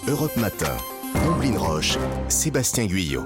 Europe Matin. Omblin Roche, Sébastien Guyot.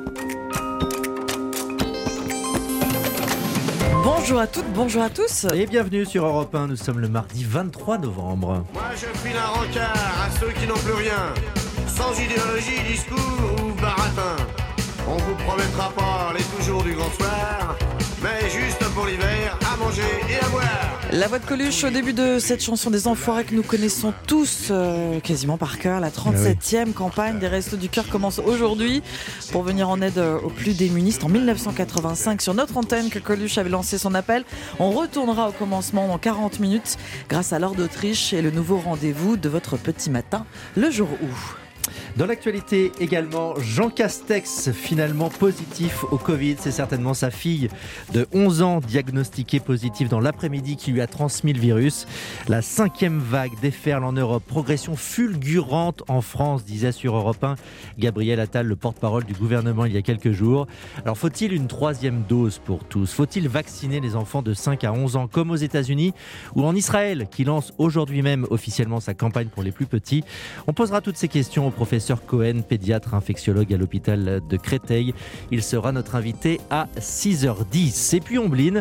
Bonjour à toutes, bonjour à tous. Et bienvenue sur Europe 1, nous sommes le mardi 23 novembre. Moi je file un rencard à ceux qui n'ont plus rien, sans idéologie, discours ou baratin. On vous promettra pas les toujours du grand soir, mais juste pour l'hiver, à manger et à boire. La voix de Coluche au début de cette chanson des Enfoirés que nous connaissons tous quasiment par cœur. La 37e campagne des Restos du Cœur commence aujourd'hui pour venir en aide aux plus démunis. C'est en 1985 sur notre antenne que Coluche avait lancé son appel. On retournera au commencement dans 40 minutes grâce à l'Or d'Autriche et le nouveau rendez-vous de votre petit matin, le jour où. Dans l'actualité également, Jean Castex finalement positif au Covid. C'est certainement sa fille de 11 ans diagnostiquée positive dans l'après-midi qui lui a transmis le virus. La 5e vague déferle en Europe. Progression fulgurante en France, disait sur Europe 1 Gabriel Attal, le porte-parole du gouvernement il y a quelques jours. Alors faut-il une 3e dose pour tous ? Faut-il vacciner les enfants de 5 à 11 ans comme aux États-Unis ou en Israël qui lance aujourd'hui même officiellement sa campagne pour les plus petits ? On posera toutes ces questions au professeur Cohen, pédiatre infectiologue à l'hôpital de Créteil. Il sera notre invité à 6h10. Et puis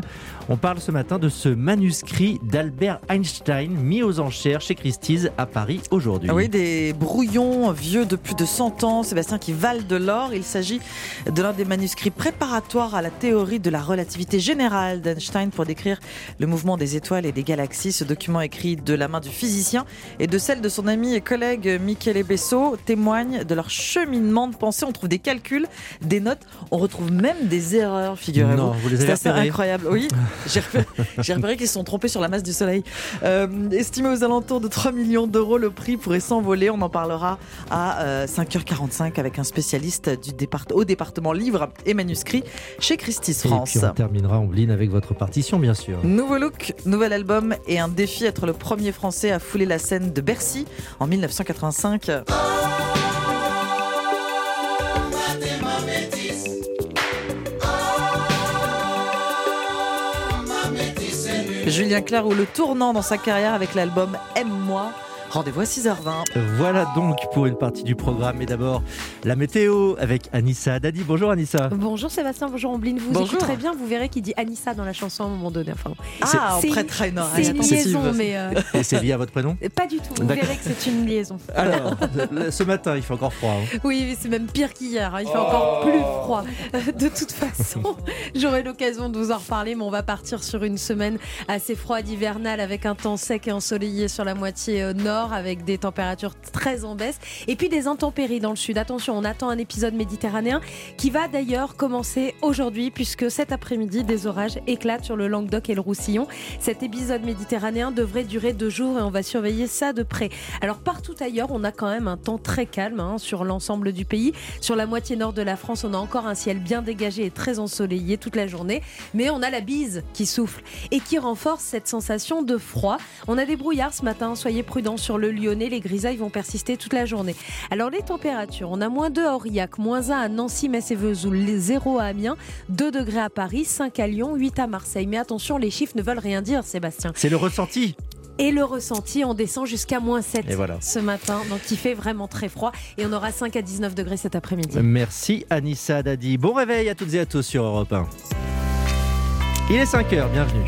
on parle ce matin de ce manuscrit d'Albert Einstein mis aux enchères chez Christie's à Paris aujourd'hui. Oui, des brouillons vieux de plus de 100 ans, Sébastien, qui valent de l'or. Il s'agit de l'un des manuscrits préparatoires à la théorie de la relativité générale d'Einstein pour décrire le mouvement des étoiles et des galaxies. Ce document écrit de la main du physicien et de celle de son ami et collègue Michele Besso témoigne de leur cheminement de pensée. On trouve des calculs, des notes, on retrouve même des erreurs, figurez-vous. Non, vous les avez C'est assez incroyable. Oui, j'ai repéré qu'ils se sont trompés sur la masse du soleil. Estimé aux alentours de 3 millions d'euros, le prix pourrait s'envoler. On en parlera à 5h45 avec un spécialiste au département livres et manuscrits chez Christie's France. Et puis on terminera Ombline avec votre partition, bien sûr. Nouveau look, nouvel album et un défi, être le premier Français à fouler la scène de Bercy en 1985. Julien Clerc ou le tournant dans sa carrière avec l'album Aime-moi. Rendez-vous à 6h20. Voilà donc pour une partie du programme. Mais d'abord, la météo avec Anissa Haddadi. Bonjour Anissa. Bonjour Sébastien, bonjour Ombline. Vous écouterez bien, vous verrez qu'il dit Anissa dans la chanson à un moment donné. Enfin, on prêtera une oreille. C'est une liaison, mais... Et c'est lié à votre prénom ? Pas du tout, vous verrez que c'est une liaison. Alors, ce matin, il fait encore froid. Oui, mais c'est même pire qu'hier. Il fait encore plus froid. De toute façon, j'aurai l'occasion de vous en reparler, mais on va partir sur une semaine assez froide, hivernale, avec un temps sec et ensoleillé sur la moitié nord, avec des températures très en baisse et puis des intempéries dans le sud. Attention, on attend un épisode méditerranéen qui va d'ailleurs commencer aujourd'hui puisque cet après-midi, des orages éclatent sur le Languedoc et le Roussillon. Cet épisode méditerranéen devrait durer 2 jours et on va surveiller ça de près. Alors partout ailleurs, on a quand même un temps très calme sur l'ensemble du pays. Sur la moitié nord de la France, on a encore un ciel bien dégagé et très ensoleillé toute la journée, mais on a la bise qui souffle et qui renforce cette sensation de froid. On a des brouillards ce matin, soyez prudents sur le Lyonnais, les grisailles vont persister toute la journée. Alors les températures, on a -2 à Aurillac, -1 à Nancy, Metz et Vesoul, 0 à Amiens, 2 degrés à Paris, 5 à Lyon, 8 à Marseille. Mais attention, les chiffres ne veulent rien dire, Sébastien. C'est le ressenti. Et le ressenti, on descend jusqu'à -7 voilà. Ce matin, donc il fait vraiment très froid et on aura 5 à 19 degrés cet après-midi. Merci Anissa Haddadi. Bon réveil à toutes et à tous sur Europe 1. Il est 5h, bienvenue.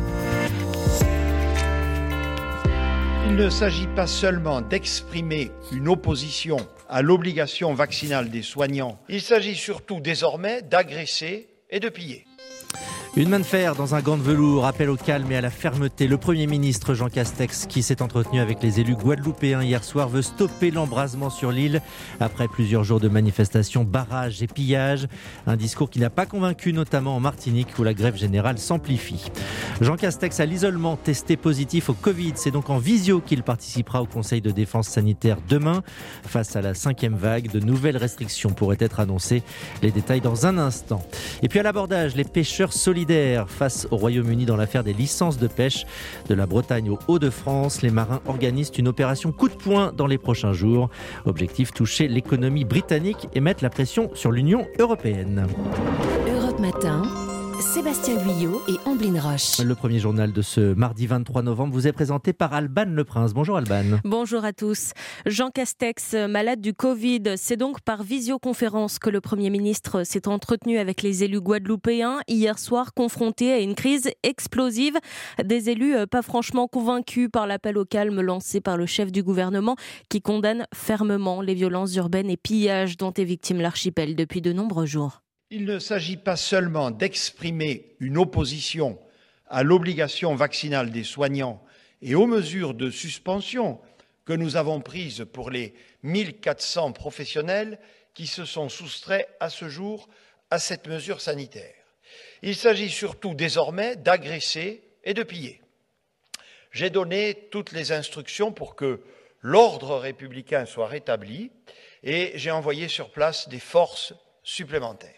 Il ne s'agit pas seulement d'exprimer une opposition à l'obligation vaccinale des soignants, il s'agit surtout désormais d'agresser et de piller. Une main de fer dans un gant de velours, appel au calme et à la fermeté. Le Premier ministre Jean Castex, qui s'est entretenu avec les élus guadeloupéens hier soir, veut stopper l'embrasement sur l'île après plusieurs jours de manifestations, barrages et pillages. Un discours qui n'a pas convaincu, notamment en Martinique où la grève générale s'amplifie. Jean Castex à l'isolement, testé positif au Covid. C'est donc en visio qu'il participera au Conseil de défense sanitaire demain. Face à la 5e vague, de nouvelles restrictions pourraient être annoncées. Les détails dans un instant. Et puis à l'abordage, les pêcheurs solidaires face au Royaume-Uni dans l'affaire des licences de pêche. De la Bretagne aux Hauts-de-France, les marins organisent une opération coup de poing dans les prochains jours. Objectif, toucher l'économie britannique et mettre la pression sur l'Union européenne. Europe Matin. Sébastien Guyot et Amblin Roche. Le premier journal de ce mardi 23 novembre vous est présenté par Alban Leprince. Bonjour Alban. Bonjour à tous. Jean Castex, malade du Covid, c'est donc par visioconférence que le Premier ministre s'est entretenu avec les élus guadeloupéens hier soir, confrontés à une crise explosive. Des élus pas franchement convaincus par l'appel au calme lancé par le chef du gouvernement qui condamne fermement les violences urbaines et pillages dont est victime l'archipel depuis de nombreux jours. Il ne s'agit pas seulement d'exprimer une opposition à l'obligation vaccinale des soignants et aux mesures de suspension que nous avons prises pour les 1400 professionnels qui se sont soustraits à ce jour à cette mesure sanitaire. Il s'agit surtout désormais d'agresser et de piller. J'ai donné toutes les instructions pour que l'ordre républicain soit rétabli et j'ai envoyé sur place des forces supplémentaires.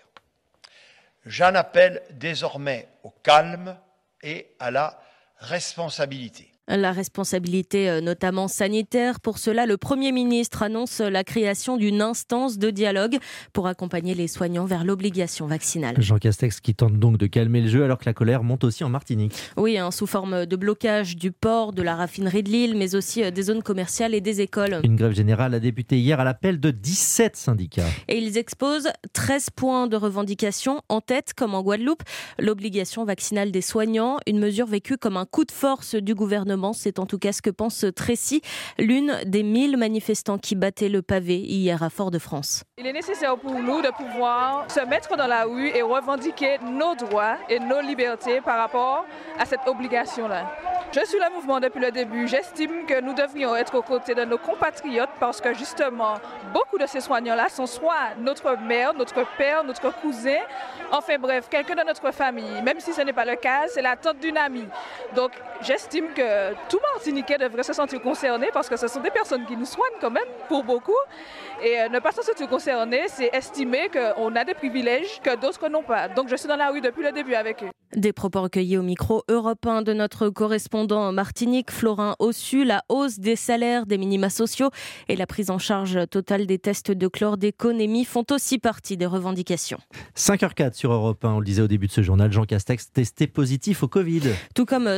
J'en appelle désormais au calme et à la responsabilité. La responsabilité notamment sanitaire. Pour cela, le Premier ministre annonce la création d'une instance de dialogue pour accompagner les soignants vers l'obligation vaccinale. Jean Castex qui tente donc de calmer le jeu alors que la colère monte aussi en Martinique. Oui, sous forme de blocage du port, de la raffinerie de l'île, mais aussi des zones commerciales et des écoles. Une grève générale a débuté hier à l'appel de 17 syndicats. Et ils exposent 13 points de revendication en tête, comme en Guadeloupe. L'obligation vaccinale des soignants, une mesure vécue comme un coup de force du gouvernement. C'est en tout cas ce que pense Tracy, l'une des 1000 manifestants qui battaient le pavé hier à Fort-de-France. Il est nécessaire pour nous de pouvoir se mettre dans la rue et revendiquer nos droits et nos libertés par rapport à cette obligation-là. Je suis le mouvement depuis le début. J'estime que nous devrions être aux côtés de nos compatriotes parce que justement, beaucoup de ces soignants-là sont soit notre mère, notre père, notre cousin, enfin bref, quelqu'un de notre famille. Même si ce n'est pas le cas, c'est la tante d'une amie. Donc j'estime que tout Martiniquais devrait se sentir concerné parce que ce sont des personnes qui nous soignent quand même pour beaucoup. Et ne pas se sentir concerné, c'est estimer qu'on a des privilèges que d'autres n'ont pas. Donc je suis dans la rue depuis le début avec eux. Des propos recueillis au micro européen de notre correspondant en Martinique, Florin Ossu. La hausse des salaires, des minima sociaux et la prise en charge totale des tests de chlordéconémie font aussi partie des revendications. 5h04 sur Europe 1, on le disait au début de ce journal, Jean Castex testé positif au Covid. Tout comme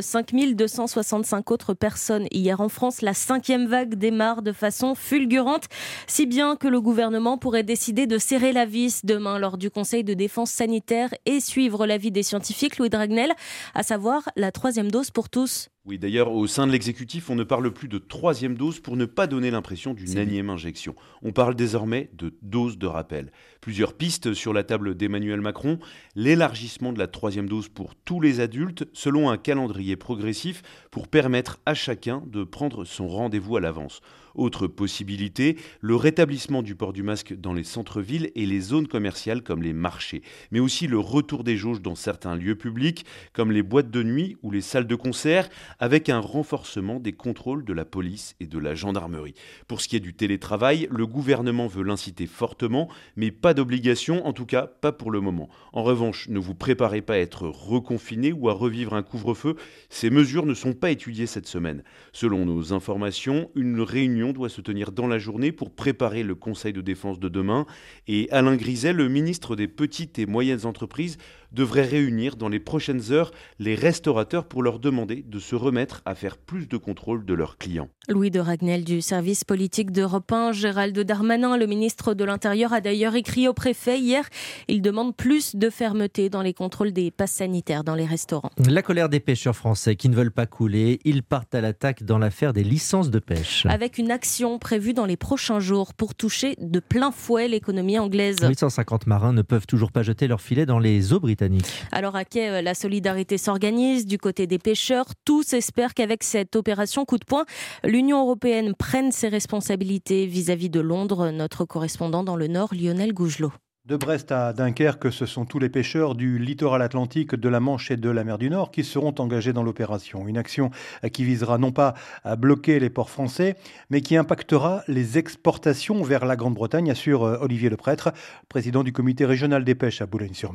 5265 autres personnes hier en France, la 5e vague démarre de façon fulgurante, si bien que le gouvernement pourrait décider de serrer la vis demain lors du Conseil de défense sanitaire et suivre l'avis des scientifiques, Louis Dragnel, à savoir la 3e dose pour tous. Oui, d'ailleurs, au sein de l'exécutif, on ne parle plus de 3e dose pour ne pas donner l'impression d'une énième injection. On parle désormais de dose de rappel. Plusieurs pistes sur la table d'Emmanuel Macron. L'élargissement de la 3e dose pour tous les adultes, selon un calendrier progressif pour permettre à chacun de prendre son rendez-vous à l'avance. Autre possibilité, le rétablissement du port du masque dans les centres-villes et les zones commerciales comme les marchés, mais aussi le retour des jauges dans certains lieux publics comme les boîtes de nuit ou les salles de concert, avec un renforcement des contrôles de la police et de la gendarmerie. Pour ce qui est du télétravail, le gouvernement veut l'inciter fortement, mais pas d'obligation, en tout cas pas pour le moment. En revanche, ne vous préparez pas à être reconfiné ou à revivre un couvre-feu, ces mesures ne sont pas étudiées cette semaine. Selon nos informations, une réunion doit se tenir dans la journée pour préparer le Conseil de défense de demain et Alain Griset, le ministre des Petites et Moyennes Entreprises, devrait réunir dans les prochaines heures les restaurateurs pour leur demander de se remettre à faire plus de contrôle de leurs clients. Louis de Ragnel du service politique d'Europe 1, Gérald Darmanin, le ministre de l'Intérieur, a d'ailleurs écrit au préfet hier. Il demande plus de fermeté dans les contrôles des passes sanitaires dans les restaurants. La colère des pêcheurs français qui ne veulent pas couler, ils partent à l'attaque dans l'affaire des licences de pêche. Avec une action prévue dans les prochains jours pour toucher de plein fouet l'économie anglaise. 850 marins ne peuvent toujours pas jeter leurs filets dans les eaux britanniques. Alors à quai, la solidarité s'organise du côté des pêcheurs. Tous espèrent qu'avec cette opération coup de poing, l'Union européenne prenne ses responsabilités vis-à-vis de Londres. Notre correspondant dans le Nord, Lionel Gougelot. De Brest à Dunkerque, ce sont tous les pêcheurs du littoral atlantique, de la Manche et de la mer du Nord qui seront engagés dans l'opération. Une action qui visera non pas à bloquer les ports français, mais qui impactera les exportations vers la Grande-Bretagne, assure Olivier Leprêtre, président du comité régional des pêches à Boulogne-sur-Mer.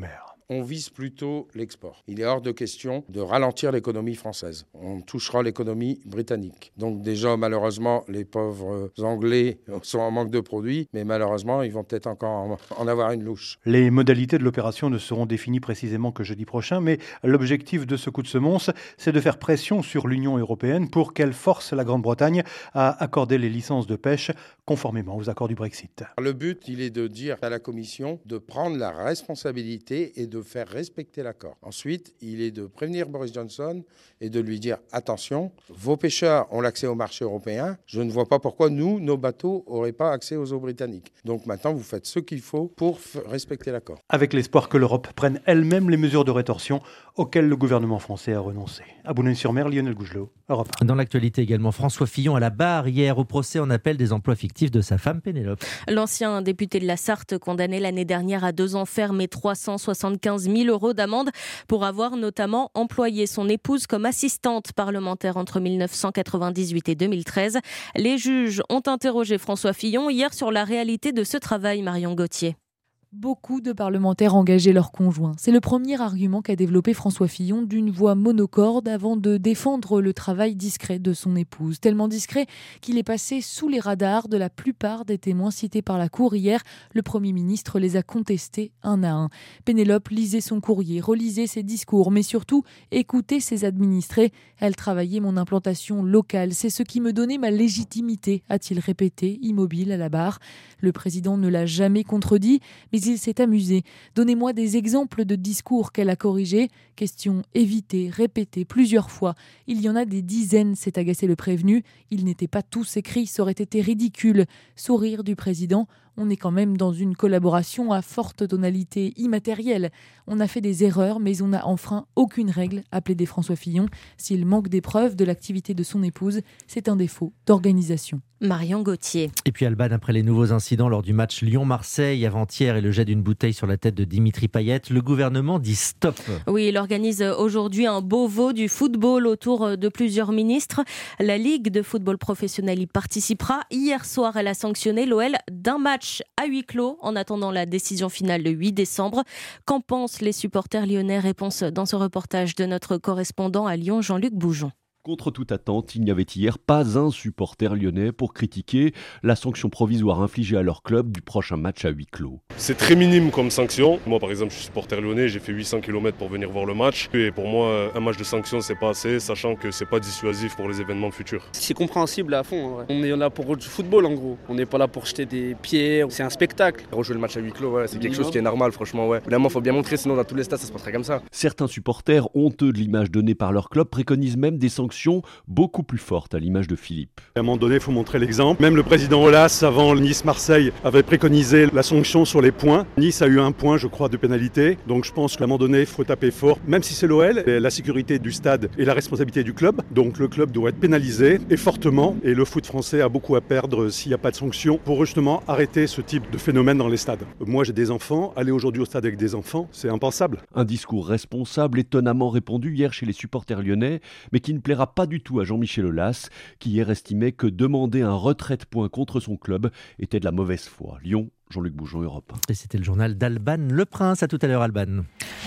on vise plutôt l'export. Il est hors de question de ralentir l'économie française. On touchera l'économie britannique. Donc déjà, malheureusement, les pauvres Anglais sont en manque de produits, mais malheureusement, ils vont peut-être encore en avoir une louche. Les modalités de l'opération ne seront définies précisément que jeudi prochain, mais l'objectif de ce coup de semonce, c'est de faire pression sur l'Union européenne pour qu'elle force la Grande-Bretagne à accorder les licences de pêche conformément aux accords du Brexit. Le but, il est de dire à la Commission de prendre la responsabilité et de faire respecter l'accord. Ensuite, il est de prévenir Boris Johnson et de lui dire attention, vos pêcheurs ont l'accès au marché européen, je ne vois pas pourquoi nous, nos bateaux, n'auraient pas accès aux eaux britanniques. Donc maintenant, vous faites ce qu'il faut pour respecter l'accord. Avec l'espoir que l'Europe prenne elle-même les mesures de rétorsion auxquelles le gouvernement français a renoncé. À Boulogne-sur-Mer, Lionel Gougelot, Europe 1. Dans l'actualité également, François Fillon à la barre hier au procès en appel des emplois fictifs de sa femme Pénélope. L'ancien député de la Sarthe, condamné l'année dernière à 2 ans ferme et 375 000 € d'amende pour avoir notamment employé son épouse comme assistante parlementaire entre 1998 et 2013. Les juges ont interrogé François Fillon hier sur la réalité de ce travail, Marion Gauthier. Beaucoup de parlementaires engageaient leurs conjoints. C'est le premier argument qu'a développé François Fillon d'une voix monocorde avant de défendre le travail discret de son épouse. Tellement discret qu'il est passé sous les radars de la plupart des témoins cités par la Cour hier. Le Premier ministre les a contestés un à un. Pénélope lisait son courrier, relisait ses discours, mais surtout écoutait ses administrés. Elle travaillait mon implantation locale. C'est ce qui me donnait ma légitimité, a-t-il répété, immobile à la barre. Le président ne l'a jamais contredit, mais il s'est amusé. Donnez-moi des exemples de discours qu'elle a corrigés. Question évitée, répétée plusieurs fois. Il y en a des dizaines, s'est agacé le prévenu. Ils n'étaient pas tous écrits, ça aurait été ridicule. Sourire du président. On est quand même dans une collaboration à forte tonalité immatérielle. On a fait des erreurs, mais on n'a enfreint aucune règle, a plaidé François Fillon. S'il manque des preuves de l'activité de son épouse, c'est un défaut d'organisation. Marion Gauthier. Et puis Alban, après les nouveaux incidents lors du match Lyon-Marseille avant-hier et le jet d'une bouteille sur la tête de Dimitri Payet, le gouvernement dit stop. Oui, il organise aujourd'hui un Beauvau du football autour de plusieurs ministres. La Ligue de football professionnel y participera. Hier soir, elle a sanctionné l'OL d'un match à huis clos en attendant la décision finale le 8 décembre. Qu'en pensent les supporters lyonnais? Réponse dans ce reportage de notre correspondant à Lyon, Jean-Luc Boujon. Contre toute attente, il n'y avait hier pas un supporter lyonnais pour critiquer la sanction provisoire infligée à leur club du prochain match à huis clos. C'est très minime comme sanction. Moi par exemple je suis supporter lyonnais, j'ai fait 800 km pour venir voir le match. Et pour moi un match de sanction c'est pas assez, sachant que c'est pas dissuasif pour les événements futurs. C'est compréhensible à fond. Ouais. On est là pour du football en gros. On n'est pas là pour jeter des pierres, c'est un spectacle. Rejouer le match à huis clos, c'est quelque chose qui est normal franchement. Évidemment il faut bien montrer, sinon dans tous les stades ça se passerait comme ça. Certains supporters, honteux de l'image donnée par leur club, préconisent même des sanctions beaucoup plus forte à l'image de Philippe. À un moment donné, il faut montrer l'exemple. Même le président Aulas, avant Nice-Marseille, avait préconisé la sanction sur les points. Nice a eu 1 point, je crois, de pénalité. Donc je pense qu'à un moment donné, il faut taper fort. Même si c'est l'OL, la sécurité du stade et la responsabilité du club. Donc le club doit être pénalisé et fortement. Et le foot français a beaucoup à perdre s'il n'y a pas de sanction pour justement arrêter ce type de phénomène dans les stades. Moi, j'ai des enfants. Aller aujourd'hui au stade avec des enfants, c'est impensable. Un discours responsable, étonnamment répandu hier chez les supporters lyonnais, mais qui ne plaira pas du tout à Jean-Michel Aulas, qui hier estimait que demander un retrait de points contre son club était de la mauvaise foi. Lyon, Jean-Luc Boujon, Europe 1. Et c'était le journal d'Alban Le Prince. À tout à l'heure, Alban.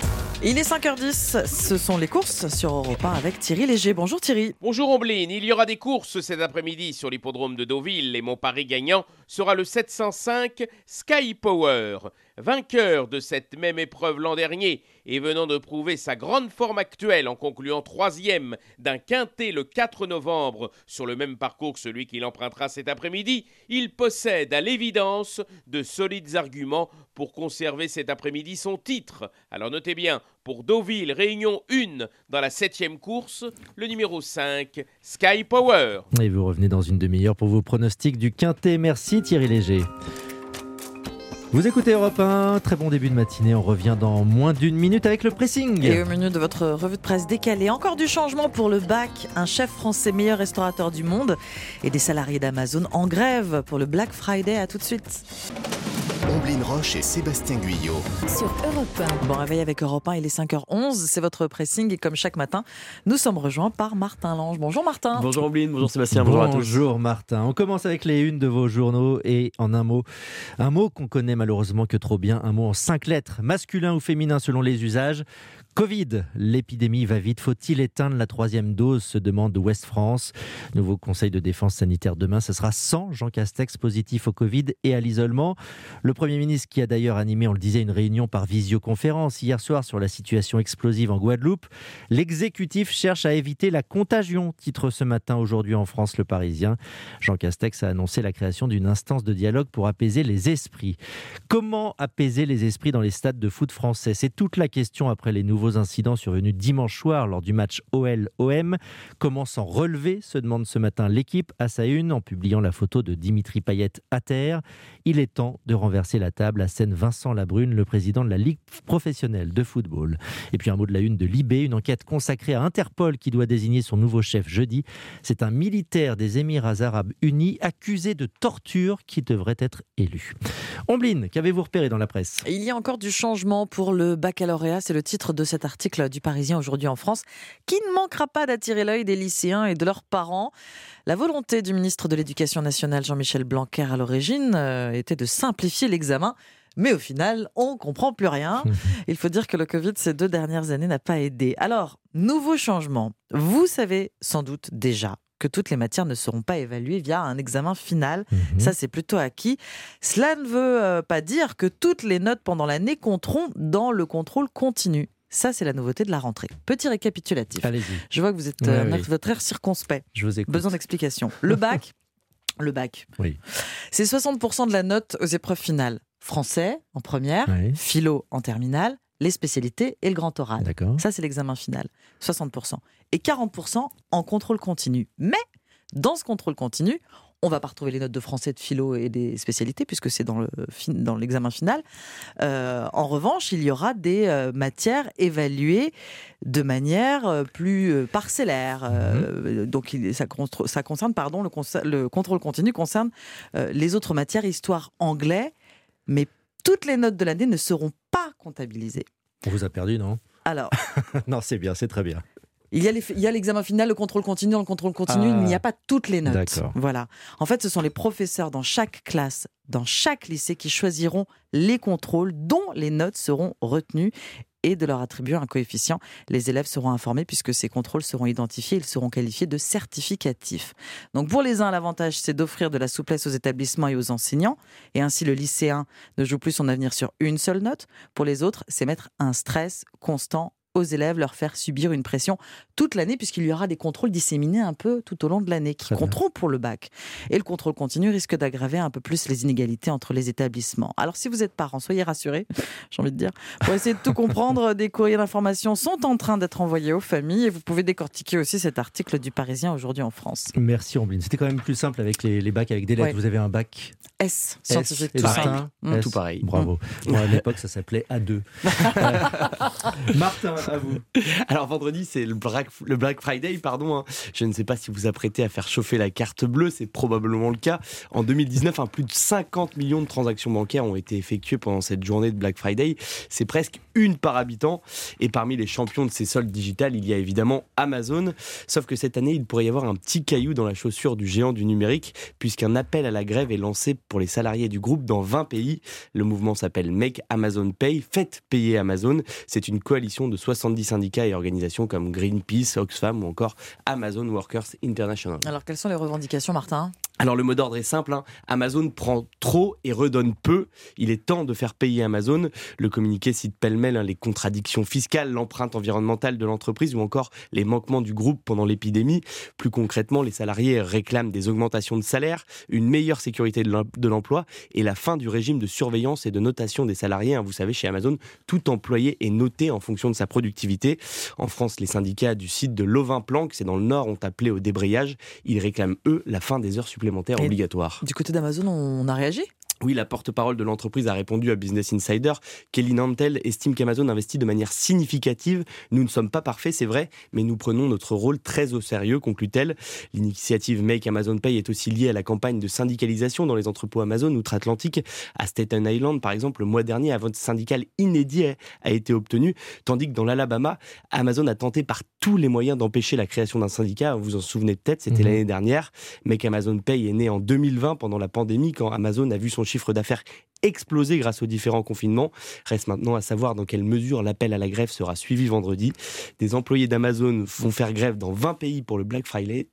Il est 5h10, ce sont les courses sur Europe 1 avec Thierry Léger. Bonjour Thierry. Bonjour Ombline, il y aura des courses cet après-midi sur l'hippodrome de Deauville et mon pari gagnant sera le 705 Sky Power. Vainqueur de cette même épreuve l'an dernier et venant de prouver sa grande forme actuelle en concluant 3e d'un quintet le 4 novembre sur le même parcours que celui qu'il empruntera cet après-midi, il possède à l'évidence de solides arguments pour conserver cet après-midi son titre. Alors notez bien, pour Deauville, Réunion 1 dans la 7e course, le numéro 5, Sky Power. Et vous revenez dans une demi-heure pour vos pronostics du quintet. Merci Thierry Léger. Vous écoutez Europe 1, très bon début de matinée, on revient dans moins d'1 minute avec le pressing. Et au menu de votre revue de presse décalée, encore du changement pour le BAC, un chef français meilleur restaurateur du monde et des salariés d'Amazon en grève pour le Black Friday. À tout de suite. Omblin Roche et Sébastien Guyot. Sur Europe 1. Bon réveil avec Europe 1, il est 5h11, c'est votre pressing et comme chaque matin, nous sommes rejoints par Martin Lange. Bonjour Martin. Bonjour Omblin, bonjour Sébastien, bonjour à tous. Bonjour Martin, on commence avec les unes de vos journaux et en un mot qu'on connaît malheureusement que trop bien, un mot en 5 lettres, masculin ou féminin selon les usages. Covid, l'épidémie va vite. Faut-il éteindre la 3e dose, se demande Ouest France. Nouveau conseil de défense sanitaire demain, ce sera sans Jean Castex positif au Covid et à l'isolement. Le Premier ministre qui a d'ailleurs animé, on le disait, une réunion par visioconférence hier soir sur la situation explosive en Guadeloupe. L'exécutif cherche à éviter la contagion, titre ce matin aujourd'hui en France Le Parisien. Jean Castex a annoncé la création d'une instance de dialogue pour apaiser les esprits. Comment apaiser les esprits dans les stades de foot français ? C'est toute la question après les nouveaux incidents survenus dimanche soir lors du match OL-OM. Comment s'en relever, se demande ce matin l'équipe à sa une en publiant la photo de Dimitri Payet à terre. Il est temps de renverser la table, assène Vincent Labrune, le président de la Ligue professionnelle de football. Et puis un mot de la une de Libé, une enquête consacrée à Interpol qui doit désigner son nouveau chef jeudi. C'est un militaire des Émirats Arabes Unis accusé de torture qui devrait être élu. Omblin, qu'avez-vous repéré dans la presse ? Il y a encore du changement pour le baccalauréat, c'est le titre de cet article du Parisien aujourd'hui en France, qui ne manquera pas d'attirer l'œil des lycéens et de leurs parents. La volonté du ministre de l'Éducation nationale, Jean-Michel Blanquer, à l'origine, était de simplifier l'examen. Mais au final, on ne comprend plus rien. Il faut dire que le Covid, ces 2 dernières années, n'a pas aidé. Alors, nouveau changement. Vous savez sans doute déjà que toutes les matières ne seront pas évaluées via un examen final. Ça, c'est plutôt acquis. Cela ne veut pas dire que toutes les notes pendant l'année compteront dans le contrôle continu. Ça, c'est la nouveauté de la rentrée. Petit récapitulatif. Allez-y. Je vois que vous êtes votre air circonspect. Je vous écoute. Besoin d'explications. Le bac, oui. C'est 60% de la note aux épreuves finales. Français en première, oui. Philo en terminale, les spécialités et le grand oral. D'accord. Ça, c'est l'examen final. 60%. Et 40% en contrôle continu. Mais dans ce contrôle continu, on ne va pas retrouver les notes de français, de philo et des spécialités, puisque c'est dans l'examen final. En revanche, il y aura des matières évaluées de manière plus parcellaire. Donc, ça concerne, le contrôle continu concerne les autres matières, histoire, anglais, mais toutes les notes de l'année ne seront pas comptabilisées. On vous a perdu, non ? Alors. Non, c'est bien, c'est très bien. Il y a l'examen final, le contrôle continu. Dans le contrôle continu, il n'y a pas toutes les notes. D'accord. Voilà. En fait, ce sont les professeurs dans chaque classe, dans chaque lycée, qui choisiront les contrôles dont les notes seront retenues et de leur attribuer un coefficient. Les élèves seront informés puisque ces contrôles seront identifiés. Ils seront qualifiés de certificatifs. Donc pour les uns, l'avantage, c'est d'offrir de la souplesse aux établissements et aux enseignants. Et ainsi, le lycéen ne joue plus son avenir sur une seule note. Pour les autres, c'est mettre un stress constant aux élèves, leur faire subir une pression toute l'année, puisqu'il y aura des contrôles disséminés un peu tout au long de l'année, qui compteront pour le bac. Et le contrôle continu risque d'aggraver un peu plus les inégalités entre les établissements. Alors si vous êtes parents, soyez rassurés, j'ai envie de dire. Pour essayer de tout comprendre, des courriers d'information sont en train d'être envoyés aux familles, et vous pouvez décortiquer aussi cet article du Parisien aujourd'hui en France. Merci Omblin. C'était quand même plus simple avec les bacs avec des lettres. Ouais. Vous avez un bac S, scientifique, tout pareil. Tout pareil. Bravo. Bon, à l'époque, ça s'appelait A2. Martin, à vous. Alors vendredi, c'est le Black Friday, pardon. Je ne sais pas si vous apprêtez à faire chauffer la carte bleue, c'est probablement le cas. En 2019, plus de 50 millions de transactions bancaires ont été effectuées pendant cette journée de Black Friday. C'est presque une par habitant. Et parmi les champions de ces soldes digitales, il y a évidemment Amazon. Sauf que cette année, il pourrait y avoir un petit caillou dans la chaussure du géant du numérique, puisqu'un appel à la grève est lancé pour les salariés du groupe dans 20 pays. Le mouvement s'appelle Make Amazon Pay, faites payer Amazon. C'est une coalition de 70 syndicats et organisations comme Greenpeace, Oxfam ou encore Amazon Workers International. Alors, quelles sont les revendications, Martin ? Alors le mot d'ordre est simple, Amazon prend trop et redonne peu. Il est temps de faire payer Amazon. Le communiqué cite pêle-mêle les contradictions fiscales, l'empreinte environnementale de l'entreprise ou encore les manquements du groupe pendant l'épidémie. Plus concrètement, les salariés réclament des augmentations de salaire, une meilleure sécurité de l'emploi et la fin du régime de surveillance et de notation des salariés. Vous savez, chez Amazon, tout employé est noté en fonction de sa productivité. En France, les syndicats du site de Lovin-Planck, c'est dans le Nord, ont appelé au débrayage. Ils réclament, eux, la fin des heures supplémentaires obligatoires. Du côté d'Amazon, on a réagi ? Oui, la porte-parole de l'entreprise a répondu à Business Insider. Kelly Nantel estime qu'Amazon investit de manière significative. Nous ne sommes pas parfaits, c'est vrai, mais nous prenons notre rôle très au sérieux, conclut-elle. L'initiative Make Amazon Pay est aussi liée à la campagne de syndicalisation dans les entrepôts Amazon outre-Atlantique. À Staten Island, par exemple, le mois dernier, un vote syndical inédit a été obtenu, tandis que dans l'Alabama, Amazon a tenté par tous les moyens d'empêcher la création d'un syndicat. Vous vous en souvenez peut-être, c'était l'année dernière. Make Amazon Pay est né en 2020 pendant la pandémie, quand Amazon a vu son chiffre d'affaires exploser grâce aux différents confinements. Reste maintenant à savoir dans quelle mesure l'appel à la grève sera suivi vendredi. Des employés d'Amazon vont faire grève dans 20 pays pour le Black Friday,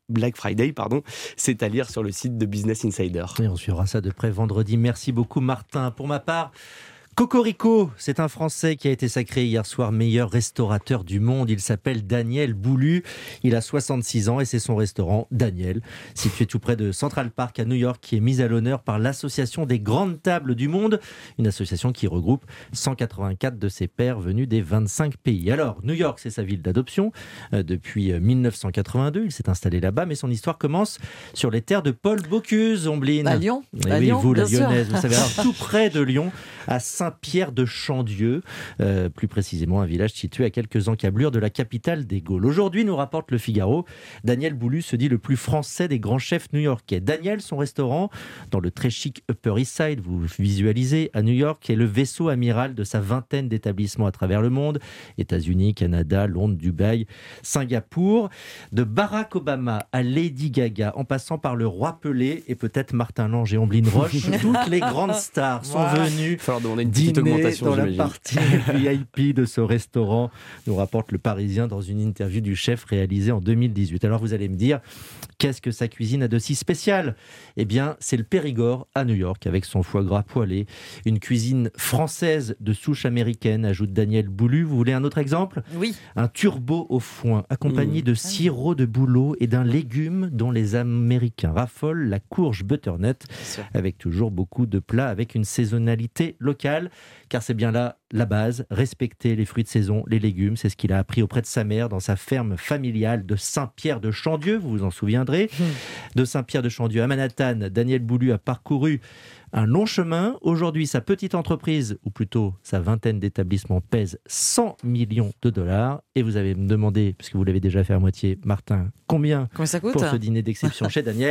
c'est à lire sur le site de Business Insider. Et on suivra ça de près vendredi. Merci beaucoup Martin. Pour ma part, Cocorico, c'est un Français qui a été sacré hier soir meilleur restaurateur du monde. Il s'appelle Daniel Boulu. Il a 66 ans et c'est son restaurant Daniel, situé tout près de Central Park à New York, qui est mis à l'honneur par l'Association des Grandes Tables du Monde, une association qui regroupe 184 de ses pairs venus des 25 pays. Alors, New York, c'est sa ville d'adoption. Depuis 1982, il s'est installé là-bas, mais son histoire commence sur les terres de Paul Bocuse, Ombline. À Lyon. Oui, Lyon, vous, la bien sûr. Lyonnaise, vous savez, alors, tout près de Lyon, à Saint-Pierre-de-Chandieu, plus précisément un village situé à quelques encablures de la capitale des Gaules. Aujourd'hui, nous rapporte Le Figaro, Daniel Boulu se dit le plus français des grands chefs new-yorkais. Daniel, son restaurant, dans le très chic Upper East Side, vous visualisez, à New York, est le vaisseau amiral de sa vingtaine d'établissements à travers le monde, États-Unis, Canada, Londres, Dubaï, Singapour. De Barack Obama à Lady Gaga, en passant par le roi Pelé et peut-être Martin Lange et Ombline Roche, toutes les grandes stars sont venues demander une petite dîner augmentation, dans la j'imagine. partie VIP de ce restaurant, nous rapporte Le Parisien dans une interview du chef réalisée en 2018. Alors vous allez me dire, qu'est-ce que sa cuisine a de si spécial ? Eh bien, c'est le Périgord à New York, avec son foie gras poêlé. Une cuisine française de souche américaine, ajoute Daniel Boulu. Vous voulez un autre exemple ? Oui. Un turbo au foin, accompagné de sirop de bouleau et d'un légume dont les Américains raffolent, la courge butternut, avec toujours beaucoup de plats avec une saisonnalité locale, car c'est bien là la base, respecter les fruits de saison, les légumes, c'est ce qu'il a appris auprès de sa mère dans sa ferme familiale de Saint-Pierre-de-Chandieu, vous vous en souviendrez. De Saint-Pierre-de-Chandieu à Manhattan, Daniel Boulu a parcouru un long chemin. Aujourd'hui, sa petite entreprise, ou plutôt sa vingtaine d'établissements, pèse 100 millions de dollars. Et vous avez me demandé, puisque vous l'avez déjà fait à moitié, Martin, combien ça coûte pour ce dîner d'exception chez Daniel ?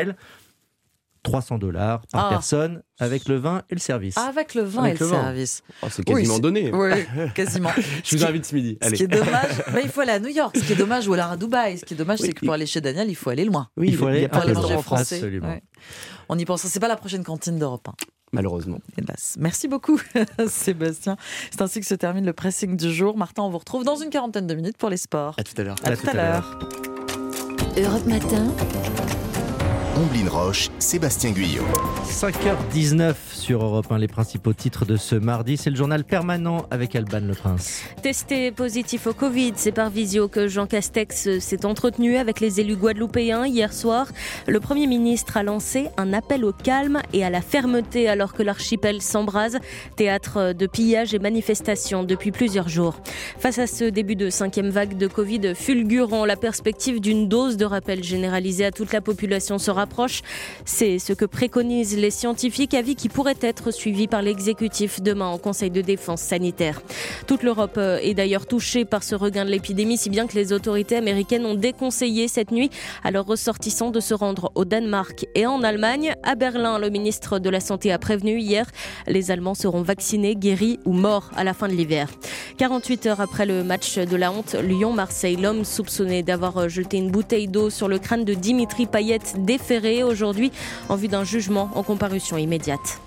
$300 par personne, avec le vin et le service. Avec le vin et le service. Oh, c'est quasiment donné. Oui, quasiment. Je vous invite ce midi. Ce qui est dommage, il faut aller à New York. Ce qui est dommage, ou alors à Dubaï. Ce qui est dommage, c'est que pour aller chez Daniel, il faut aller loin. Oui, il faut aller pour aller manger français. Absolument. Ouais. On y pense. C'est pas la prochaine cantine d'Europe 1. Malheureusement. Hélas. Merci beaucoup, Sébastien. C'est ainsi que se termine le pressing du jour. Martin, on vous retrouve dans une quarantaine de minutes pour les sports. À tout à l'heure. À tout à l'heure. Europe Matin. Ombline Roche, Sébastien Guyot. 5h19 sur Europe 1, les principaux titres de ce mardi. C'est le journal permanent avec Alban Le Prince. Testé positif au Covid, c'est par visio que Jean Castex s'est entretenu avec les élus guadeloupéens hier soir. Le Premier ministre a lancé un appel au calme et à la fermeté alors que l'archipel s'embrase. Théâtre de pillages et manifestations depuis plusieurs jours. Face à ce début de 5e vague de Covid fulgurant, la perspective d'une dose de rappel généralisée à toute la population se rapproche. C'est ce que préconisent les scientifiques, avis qui pourrait être suivi par l'exécutif demain au Conseil de défense sanitaire. Toute l'Europe est d'ailleurs touchée par ce regain de l'épidémie, si bien que les autorités américaines ont déconseillé cette nuit à leurs ressortissants de se rendre au Danemark et en Allemagne. À Berlin, le ministre de la Santé a prévenu hier, les Allemands seront vaccinés, guéris ou morts à la fin de l'hiver. 48 heures après le match de la honte Lyon-Marseille, l'homme soupçonné d'avoir jeté une bouteille d'eau sur le crâne de Dimitri Payet déféré aujourd'hui en vue d'un jugement en comparution immédiate.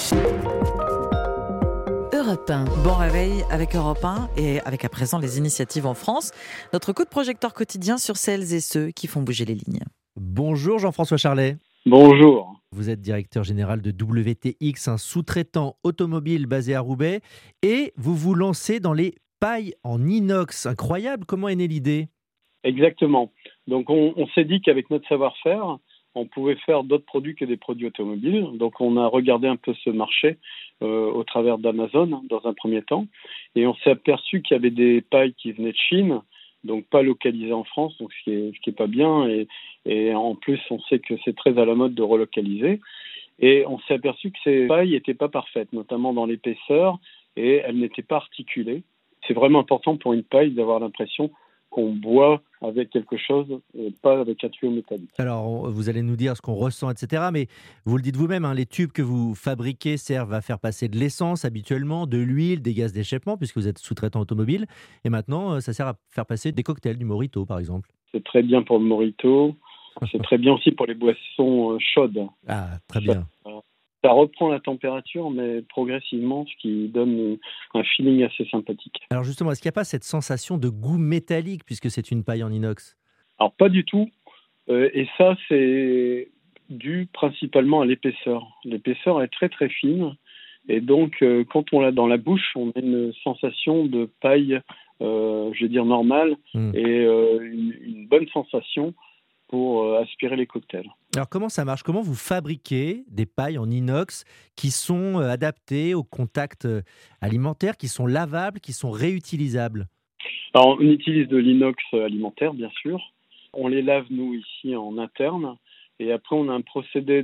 Europe 1. Bon réveil avec Europe 1 et avec à présent les initiatives en France. Notre coup de projecteur quotidien sur celles et ceux qui font bouger les lignes. Bonjour Jean-François Charlet. Bonjour. Vous êtes directeur général de WTX, un sous-traitant automobile basé à Roubaix, et vous vous lancez dans les pailles en inox. Incroyable, comment est née l'idée ? Exactement. Donc on s'est dit qu'avec notre savoir-faire, on pouvait faire d'autres produits que des produits automobiles. Donc on a regardé un peu ce marché au travers d'Amazon dans un premier temps, et on s'est aperçu qu'il y avait des pailles qui venaient de Chine, donc pas localisées en France, donc ce qui est pas bien, et en plus on sait que c'est très à la mode de relocaliser. Et on s'est aperçu que ces pailles n'étaient pas parfaites, notamment dans l'épaisseur, et elles n'étaient pas articulées. C'est vraiment important pour une paille d'avoir l'impression qu'on boit avec quelque chose et pas avec un tuyau métallique. Alors, vous allez nous dire ce qu'on ressent, etc. Mais vous le dites vous-même, les tubes que vous fabriquez servent à faire passer de l'essence habituellement, de l'huile, des gaz d'échappement, puisque vous êtes sous-traitant automobile. Et maintenant, ça sert à faire passer des cocktails, du mojito par exemple. C'est très bien pour le mojito. C'est très bien aussi pour les boissons chaudes. Ah, très bien. Ça reprend la température, mais progressivement, ce qui donne un feeling assez sympathique. Alors justement, est-ce qu'il n'y a pas cette sensation de goût métallique, puisque c'est une paille en inox ? Alors pas du tout. Et ça, c'est dû principalement à l'épaisseur. L'épaisseur est très très fine. Et donc, quand on l'a dans la bouche, on a une sensation de paille, je vais dire normale, et une bonne sensation pour aspirer les cocktails. Alors comment ça marche ? Comment vous fabriquez des pailles en inox qui sont adaptées au contact alimentaire, qui sont lavables, qui sont réutilisables ? Alors on utilise de l'inox alimentaire, bien sûr. On les lave, nous, ici, en interne. Et après, on a un procédé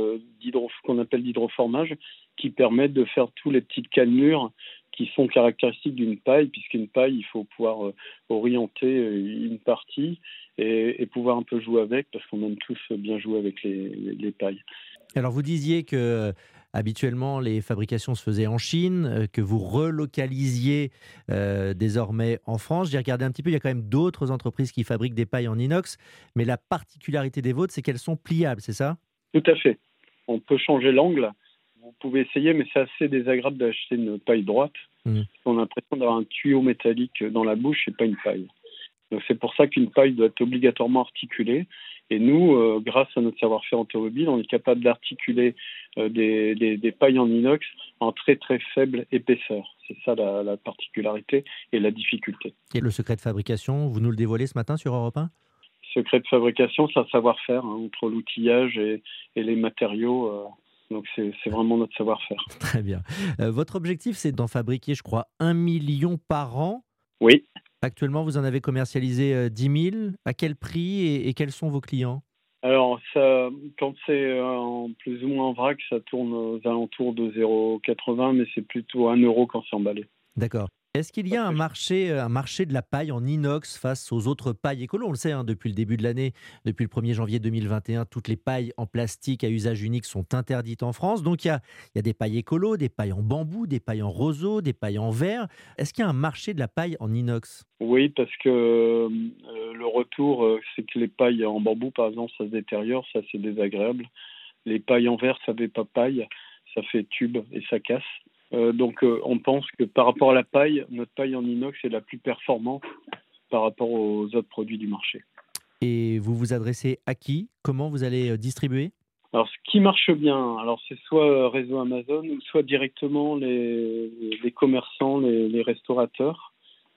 qu'on appelle d'hydroformage qui permet de faire tous les petites cannelures qui sont caractéristiques d'une paille, puisqu'une paille, il faut pouvoir orienter une partie et pouvoir un peu jouer avec, parce qu'on aime tous bien jouer avec les pailles. Alors vous disiez que habituellement les fabrications se faisaient en Chine, que vous relocalisiez désormais en France. J'ai regardé un petit peu, il y a quand même d'autres entreprises qui fabriquent des pailles en inox, mais la particularité des vôtres, c'est qu'elles sont pliables, c'est ça ? Tout à fait. On peut changer l'angle. Vous pouvez essayer, mais c'est assez désagréable d'acheter une paille droite. On a l'impression d'avoir un tuyau métallique dans la bouche et pas une paille. Donc c'est pour ça qu'une paille doit être obligatoirement articulée. Et nous, grâce à notre savoir-faire automobile, on est capable d'articuler des pailles en inox en très très faible épaisseur. C'est ça la particularité et la difficulté. Et le secret de fabrication, vous nous le dévoilez ce matin sur Europe 1 ? Secret de fabrication, c'est un savoir-faire entre l'outillage et les matériaux. Donc c'est vraiment notre savoir-faire. Très bien. Votre objectif, c'est d'en fabriquer, je crois, 1 million par an. Oui. Actuellement, vous en avez commercialisé 10 000. À quel prix et quels sont vos clients ? Alors, ça, quand c'est plus ou moins en vrac, ça tourne aux alentours de 0,80, mais c'est plutôt 1 euro quand c'est emballé. D'accord. Est-ce qu'il y a un marché de la paille en inox face aux autres pailles écolo ? On le sait, depuis le début de l'année, depuis le 1er janvier 2021, toutes les pailles en plastique à usage unique sont interdites en France. Donc, il y a des pailles écolo, des pailles en bambou, des pailles en roseau, des pailles en verre. Est-ce qu'il y a un marché de la paille en inox ? Oui, parce que le retour, c'est que les pailles en bambou, par exemple, ça se détériore, ça c'est désagréable. Les pailles en verre, ça fait pas paille, ça fait tube et ça casse. Donc on pense que par rapport à la paille, notre paille en inox est la plus performante par rapport aux autres produits du marché. Et vous vous adressez à qui ? Comment vous allez distribuer ? Alors ce qui marche bien, c'est soit réseau Amazon ou soit directement les commerçants, les restaurateurs.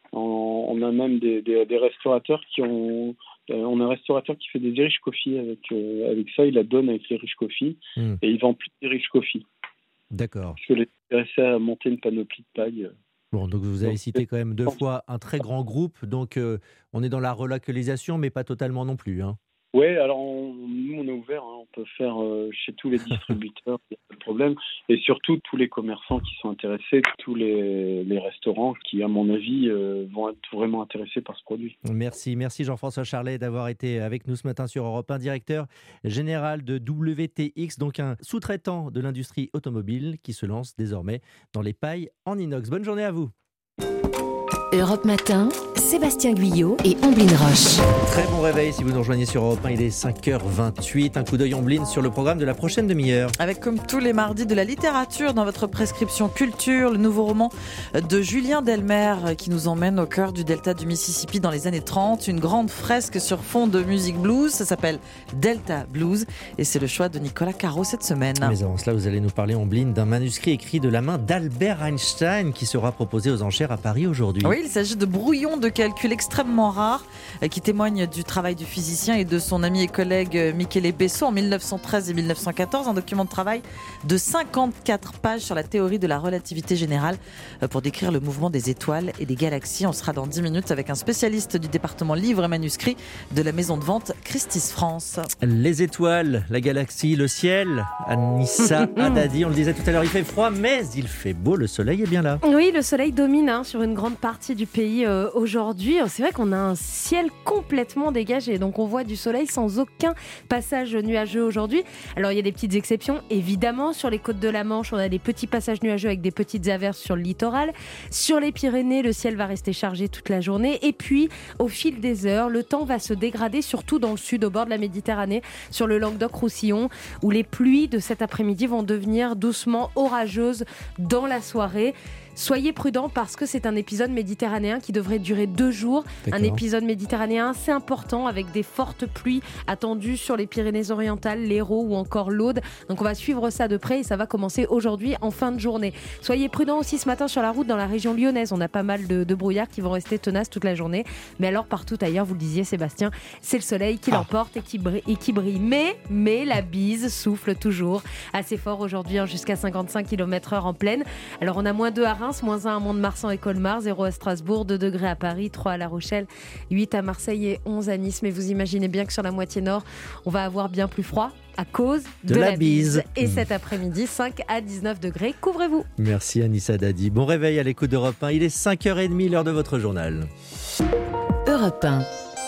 On a même des restaurateurs qui ont... on a un restaurateur qui fait des Irish Coffee avec ça, il la donne avec les Irish Coffee et il vend plus d'Irish Coffee. D'accord. Parce que les intéressés à monter une panoplie de paille. Bon, donc vous avez cité quand même 2 fois un très grand groupe, donc on est dans la relocalisation, mais pas totalement non plus. Oui, alors nous on est ouvert, on peut faire chez tous les distributeurs, il n'y a pas de problème, et surtout tous les commerçants qui sont intéressés, tous les restaurants qui, à mon avis, vont être vraiment intéressés par ce produit. Merci Jean-François Charlet d'avoir été avec nous ce matin sur Europe 1, directeur général de WTX, donc un sous-traitant de l'industrie automobile qui se lance désormais dans les pailles en inox. Bonne journée à vous. Europe Matin, Sébastien Guyot et Omblin Roche. Très bon réveil si vous nous rejoignez sur Europe 1, il est 5h28. Un coup d'œil Omblin sur le programme de la prochaine demi-heure. Avec comme tous les mardis de la littérature dans votre prescription culture, le nouveau roman de Julien Delmer qui nous emmène au cœur du delta du Mississippi dans les années 30. Une grande fresque sur fond de musique blues, ça s'appelle Delta Blues et c'est le choix de Nicolas Caro cette semaine. Mais avant cela, vous allez nous parler Omblin d'un manuscrit écrit de la main d'Albert Einstein qui sera proposé aux enchères à Paris aujourd'hui. Oui, Il s'agit de brouillons de calcul extrêmement rares qui témoignent du travail du physicien et de son ami et collègue Michele Besso en 1913 et 1914. Un document de travail de 54 pages sur la théorie de la relativité générale pour décrire le mouvement des étoiles et des galaxies. On sera dans 10 minutes avec un spécialiste du département livres et manuscrits de la maison de vente Christie's France. Les étoiles, la galaxie, le ciel. Anissa Haddadi, on le disait tout à l'heure, il fait froid, mais il fait beau, le soleil est bien là. Oui, le soleil domine sur une grande partie du pays aujourd'hui. C'est vrai qu'on a un ciel complètement dégagé, donc on voit du soleil sans aucun passage nuageux aujourd'hui. Alors il y a des petites exceptions, évidemment, sur les côtes de la Manche, on a des petits passages nuageux avec des petites averses sur le littoral. Sur les Pyrénées, le ciel va rester chargé toute la journée. Et puis, au fil des heures, le temps va se dégrader, surtout dans le sud, au bord de la Méditerranée, sur le Languedoc-Roussillon, où les pluies de cet après-midi vont devenir doucement orageuses dans la soirée. Soyez prudents parce que c'est un épisode méditerranéen qui devrait durer 2 jours. D'accord. Un épisode méditerranéen assez important avec des fortes pluies attendues sur les Pyrénées-Orientales, l'Hérault ou encore l'Aude. Donc on va suivre ça de près et ça va commencer aujourd'hui en fin de journée. Soyez prudents aussi ce matin sur la route dans la région lyonnaise. On a pas mal de brouillards qui vont rester tenaces toute la journée. Mais alors partout ailleurs, vous le disiez Sébastien, c'est le soleil qui l'emporte et qui brille. Mais la bise souffle toujours assez fort aujourd'hui, jusqu'à 55 km/h en plaine. Alors on a -2 à Reims, -1 à Mont-de-Marsan et Colmar, 0 à Strasbourg, 2 degrés à Paris, 3 à La Rochelle, 8 à Marseille et 11 à Nice. Mais vous imaginez bien que sur la moitié nord, on va avoir bien plus froid à cause de la bise. Et cet après-midi, 5 à 19 degrés. Couvrez-vous. Merci Anissa Haddadi. Bon réveil à l'écoute d'Europe 1. Il est 5h30, l'heure de votre journal. Europe 1.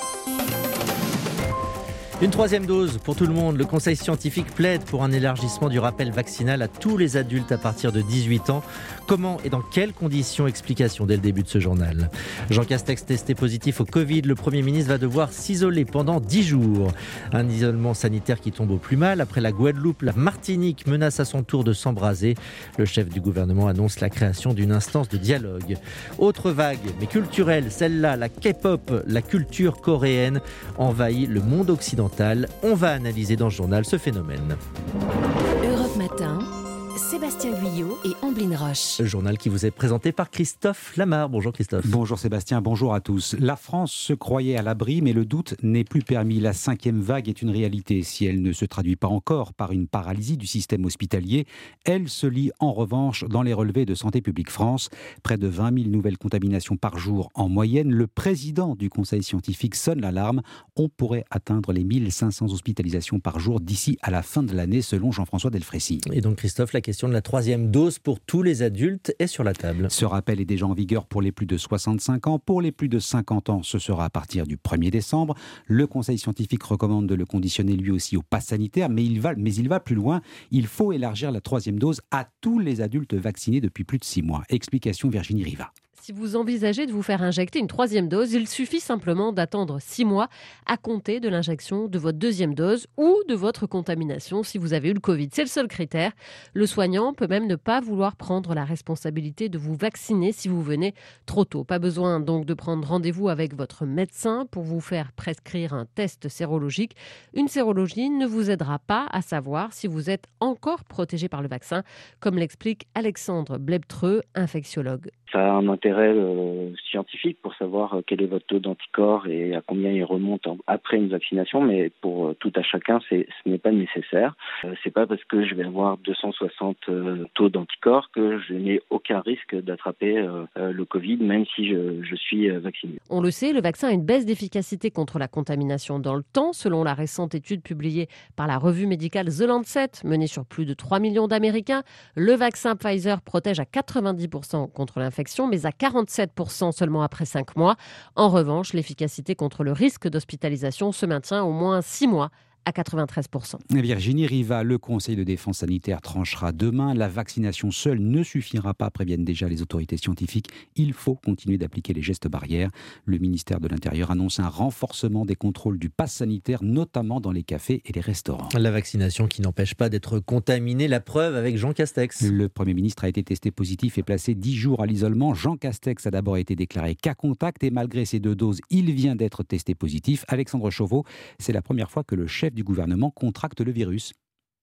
Une 3e dose pour tout le monde. Le Conseil scientifique plaide pour un élargissement du rappel vaccinal à tous les adultes à partir de 18 ans. Comment et dans quelles conditions? Explication dès le début de ce journal. Jean Castex testé positif au Covid. Le Premier ministre va devoir s'isoler pendant 10 jours. Un isolement sanitaire qui tombe au plus mal. Après la Guadeloupe, la Martinique menace à son tour de s'embraser. Le chef du gouvernement annonce la création d'une instance de dialogue. Autre vague, mais culturelle, celle-là, la K-pop, la culture coréenne envahit le monde occidental. On va analyser dans ce journal ce phénomène. Europe Matin, Sébastien Guyot et Amblin Roche. Le journal qui vous est présenté par Christophe Lamar. Bonjour Christophe. Bonjour Sébastien, bonjour à tous. La France se croyait à l'abri, mais le doute n'est plus permis. La 5e vague est une réalité. Si elle ne se traduit pas encore par une paralysie du système hospitalier, elle se lit en revanche dans les relevés de Santé publique France. Près de 20 000 nouvelles contaminations par jour en moyenne. Le président du Conseil scientifique sonne l'alarme. On pourrait atteindre les 1500 hospitalisations par jour d'ici à la fin de l'année, selon Jean-François Delfrécy. Et donc Christophe, la question de la 3e dose pour tous les adultes est sur la table. Ce rappel est déjà en vigueur pour les plus de 65 ans. Pour les plus de 50 ans, ce sera à partir du 1er décembre. Le Conseil scientifique recommande de le conditionner lui aussi au pass sanitaire, mais il va plus loin. Il faut élargir la 3e dose à tous les adultes vaccinés depuis plus de 6 mois. Explication Virginie Riva. Si vous envisagez de vous faire injecter une 3e dose, il suffit simplement d'attendre 6 mois à compter de l'injection de votre 2e dose ou de votre contamination si vous avez eu le Covid. C'est le seul critère. Le soignant peut même ne pas vouloir prendre la responsabilité de vous vacciner si vous venez trop tôt. Pas besoin donc de prendre rendez-vous avec votre médecin pour vous faire prescrire un test sérologique. Une sérologie ne vous aidera pas à savoir si vous êtes encore protégé par le vaccin, comme l'explique Alexandre Blebtreux, infectiologue. Ça a un intérêt scientifique pour savoir quel est votre taux d'anticorps et à combien il remonte après une vaccination, mais pour tout à chacun, ce n'est pas nécessaire. C'est pas parce que je vais avoir 260 taux d'anticorps que je n'ai aucun risque d'attraper le Covid, même si je suis vacciné. On le sait, le vaccin a une baisse d'efficacité contre la contamination dans le temps, selon la récente étude publiée par la revue médicale The Lancet, menée sur plus de 3 millions d'Américains. Le vaccin Pfizer protège à 90% contre l'infection, mais à 47% seulement après 5 mois. En revanche, l'efficacité contre le risque d'hospitalisation se maintient au moins 6 mois à 93%. Virginie Riva, le Conseil de défense sanitaire tranchera demain. La vaccination seule ne suffira pas, préviennent déjà les autorités scientifiques. Il faut continuer d'appliquer les gestes barrières. Le ministère de l'Intérieur annonce un renforcement des contrôles du pass sanitaire, notamment dans les cafés et les restaurants. La vaccination qui n'empêche pas d'être contaminé, la preuve avec Jean Castex. Le Premier ministre a été testé positif et placé 10 jours à l'isolement. Jean Castex a d'abord été déclaré cas contact et malgré ses 2 doses, il vient d'être testé positif. Alexandre Chauveau, c'est la première fois que le chef du gouvernement contracte le virus.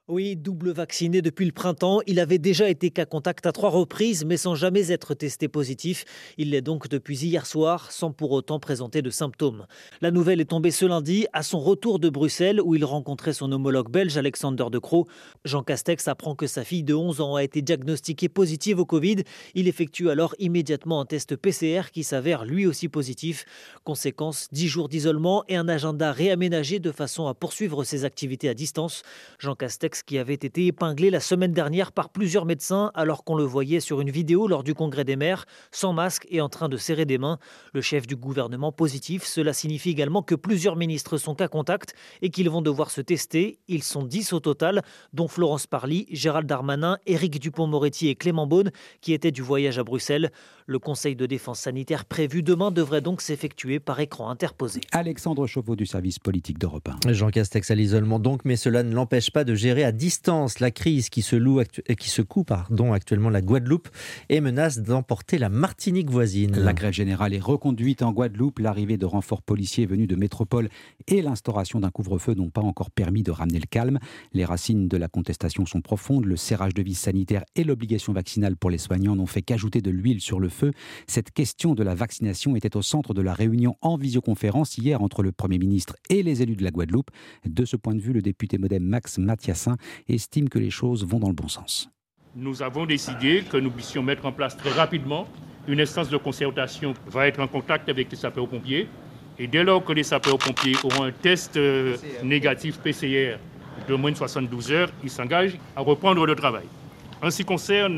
Oui, double vacciné depuis le printemps. Il avait déjà été cas contact à 3 reprises, mais sans jamais être testé positif. Il l'est donc depuis hier soir, sans pour autant présenter de symptômes. La nouvelle est tombée ce lundi, à son retour de Bruxelles, où il rencontrait son homologue belge Alexander De Croo. Jean Castex apprend que sa fille de 11 ans a été diagnostiquée positive au Covid. Il effectue alors immédiatement un test PCR qui s'avère lui aussi positif. Conséquence, 10 jours d'isolement et un agenda réaménagé de façon à poursuivre ses activités à distance. Jean Castex qui avait été épinglé la semaine dernière par plusieurs médecins alors qu'on le voyait sur une vidéo lors du congrès des maires, sans masque et en train de serrer des mains. Le chef du gouvernement positif, cela signifie également que plusieurs ministres sont cas contact et qu'ils vont devoir se tester. Ils sont 10 au total, dont Florence Parly, Gérald Darmanin, Éric Dupond-Moretti et Clément Beaune, qui étaient du voyage à Bruxelles. Le conseil de défense sanitaire prévu demain devrait donc s'effectuer par écran interposé. Alexandre Chauveau du service politique d'Europe 1. Jean Castex à l'isolement donc, mais cela ne l'empêche pas de gérer à distance la crise qui secoue actuellement la Guadeloupe et menace d'emporter la Martinique voisine. La grève générale est reconduite en Guadeloupe. L'arrivée de renforts policiers venus de métropole et l'instauration d'un couvre-feu n'ont pas encore permis de ramener le calme. Les racines de la contestation sont profondes. Le serrage de vis sanitaire et l'obligation vaccinale pour les soignants n'ont fait qu'ajouter de l'huile sur le feu. Cette question de la vaccination était au centre de la réunion en visioconférence hier entre le Premier ministre et les élus de la Guadeloupe. De ce point de vue, le député modem Max Mathiassin estime que les choses vont dans le bon sens. Nous avons décidé que nous puissions mettre en place très rapidement une instance de concertation qui va être en contact avec les sapeurs-pompiers. Et dès lors que les sapeurs-pompiers auront un test négatif PCR de moins de 72 heures, ils s'engagent à reprendre le travail. En ce qui concerne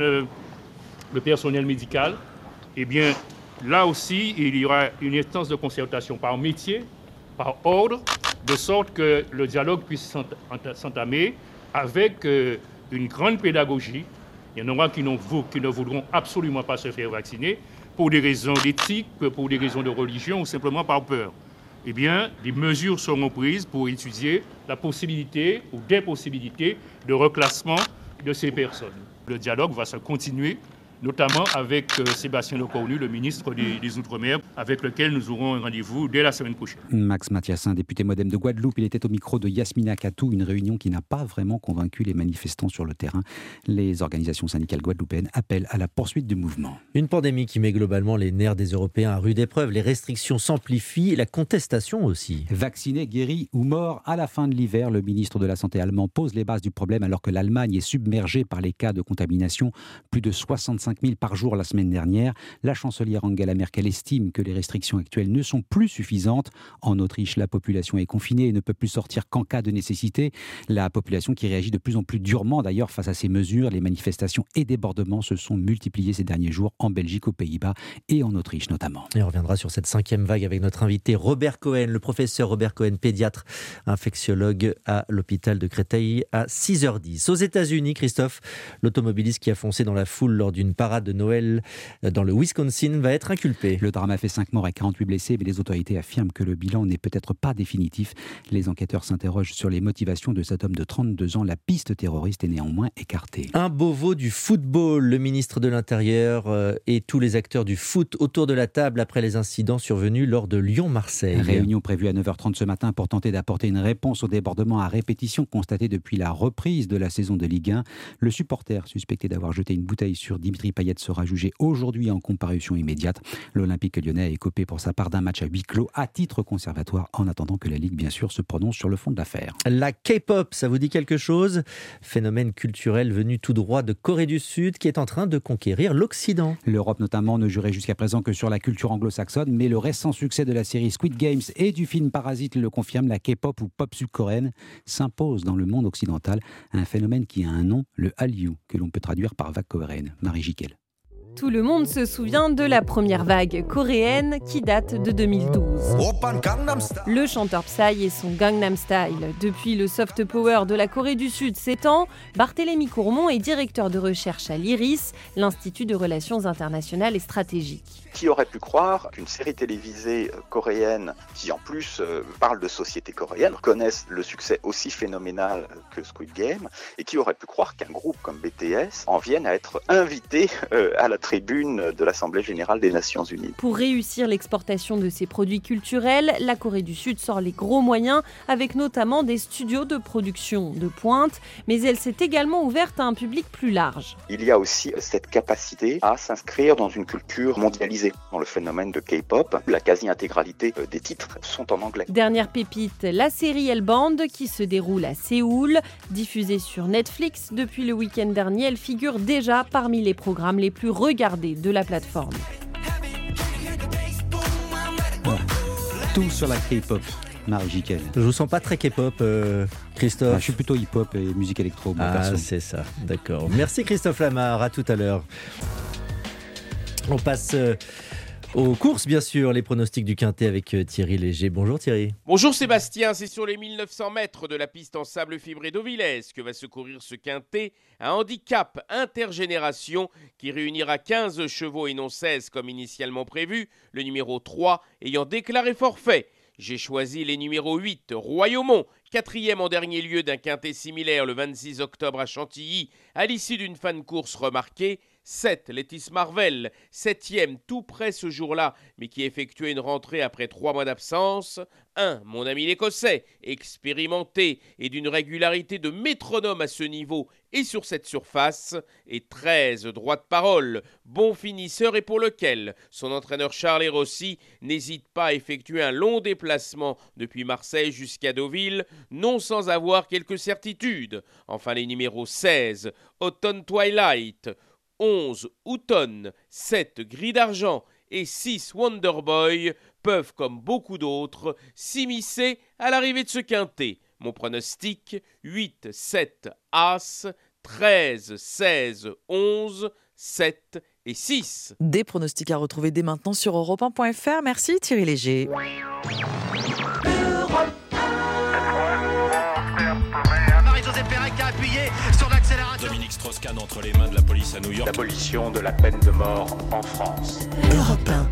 le personnel médical, eh bien, là aussi, il y aura une instance de concertation par métier, par ordre, de sorte que le dialogue puisse s'entamer avec une grande pédagogie. Il y en aura qui ne voudront absolument pas se faire vacciner pour des raisons d'éthique, pour des raisons de religion ou simplement par peur. Eh bien, des mesures seront prises pour étudier la possibilité ou des possibilités de reclassement de ces personnes. Le dialogue va se continuer, notamment avec Sébastien Lecornu, le ministre des Outre-mer, avec lequel nous aurons un rendez-vous dès la semaine prochaine. Max Mathiassin, député modem de Guadeloupe, il était au micro de Yasmina Katou, une réunion qui n'a pas vraiment convaincu les manifestants sur le terrain. Les organisations syndicales guadeloupéennes appellent à la poursuite du mouvement. Une pandémie qui met globalement les nerfs des Européens à rude épreuve. Les restrictions s'amplifient et la contestation aussi. Vacciné, guéri ou mort, à la fin de l'hiver, le ministre de la Santé allemand pose les bases du problème alors que l'Allemagne est submergée par les cas de contamination. Plus de 65 000 par jour la semaine dernière. La chancelière Angela Merkel estime que les restrictions actuelles ne sont plus suffisantes. En Autriche, la population est confinée et ne peut plus sortir qu'en cas de nécessité. La population qui réagit de plus en plus durement d'ailleurs face à ces mesures. Les manifestations et débordements se sont multipliés ces derniers jours en Belgique, aux Pays-Bas et en Autriche notamment. Et on reviendra sur cette 5e vague avec notre invité Robert Cohen, le professeur Robert Cohen, pédiatre, infectiologue à l'hôpital de Créteil à 6h10. Aux États-Unis, Christophe, l'automobiliste qui a foncé dans la foule lors d'une parade de Noël dans le Wisconsin va être inculpé. Le drame a fait 5 morts et 48 blessés, mais les autorités affirment que le bilan n'est peut-être pas définitif. Les enquêteurs s'interrogent sur les motivations de cet homme de 32 ans. La piste terroriste est néanmoins écartée. Un Beauvau du football, le ministre de l'Intérieur et tous les acteurs du foot autour de la table après les incidents survenus lors de Lyon-Marseille. Réunion prévue à 9h30 ce matin pour tenter d'apporter une réponse aux débordements à répétition constatés depuis la reprise de la saison de Ligue 1. Le supporter suspecté d'avoir jeté une bouteille sur Dimitri Payet sera jugé aujourd'hui en comparution immédiate. L'Olympique lyonnais a écopé pour sa part d'un match à huis clos à titre conservatoire en attendant que la Ligue, bien sûr, se prononce sur le fond de l'affaire. La K-pop, ça vous dit quelque chose ? Phénomène culturel venu tout droit de Corée du Sud qui est en train de conquérir l'Occident. L'Europe notamment ne jurait jusqu'à présent que sur la culture anglo-saxonne, mais le récent succès de la série Squid Games et du film Parasite le confirme, la K-pop ou pop sud-coréenne s'impose dans le monde occidental. Un phénomène qui a un nom, le Hallyu, que l'on peut traduire par vague coréenne. Marie Jiquel. Tout le monde se souvient de la première vague coréenne qui date de 2012. Le chanteur Psy et son Gangnam Style. Depuis le soft power de la Corée du Sud s'étend, Barthélémy Courmont est directeur de recherche à l'IRIS, l'Institut de Relations Internationales et Stratégiques. Qui aurait pu croire qu'une série télévisée coréenne, qui en plus parle de société coréenne, connaisse le succès aussi phénoménal que Squid Game, et qui aurait pu croire qu'un groupe comme BTS en vienne à être invité à la tribune de l'Assemblée générale des Nations unies. Pour réussir l'exportation de ses produits culturels, la Corée du Sud sort les gros moyens, avec notamment des studios de production de pointe, mais elle s'est également ouverte à un public plus large. Il y a aussi cette capacité à s'inscrire dans une culture mondialisée. Dans le phénomène de K-pop, la quasi-intégralité des titres sont en anglais. Dernière pépite, la série Hellbound qui se déroule à Séoul. Diffusée sur Netflix depuis le week-end dernier, elle figure déjà parmi les programmes les plus regardés de la plateforme. Tout sur la K-pop. Marie Jiquel. Je vous sens pas très K-pop, Christophe. Je suis plutôt hip-hop et musique électro. Ah, c'est ça, d'accord. Merci Christophe Lamar, à tout à l'heure. On passe aux courses, bien sûr, les pronostics du Quintet avec Thierry Léger. Bonjour Thierry. Bonjour Sébastien, c'est sur les 1900 mètres de la piste en sable fibré d'Auvilès que va se courir ce Quintet, un handicap intergénération qui réunira 15 chevaux et non 16 comme initialement prévu, le numéro 3 ayant déclaré forfait. J'ai choisi les numéros 8, Royaumont, 4e en dernier lieu d'un quintet similaire le 26 octobre à Chantilly, à l'issue d'une fan course remarquée. 7, Letis Marvel, 7e tout près ce jour-là, mais qui effectuait une rentrée après 3 mois d'absence. 1, mon ami l'Écossais, expérimenté et d'une régularité de métronome à ce niveau et sur cette surface. Et 13, droit de parole, bon finisseur et pour lequel son entraîneur Charles Rossi n'hésite pas à effectuer un long déplacement depuis Marseille jusqu'à Deauville, non sans avoir quelques certitudes. Enfin les numéros 16, Autumn Twilight, 11, Houghton, 7, Gris d'Argent et 6, Wonderboy peuvent, comme beaucoup d'autres, s'immiscer à l'arrivée de ce quintet. Mon pronostic, 8, 7, As, 13, 16, 11, 7 et 6. Des pronostics à retrouver dès maintenant sur europe1.fr. Merci Thierry Léger. Marie-Josée Pérec a appuyé sur l'accélérateur. Dominique Strauss-Kahn entre les mains de la police à New York. L'abolition de la peine de mort en France. Europe 1.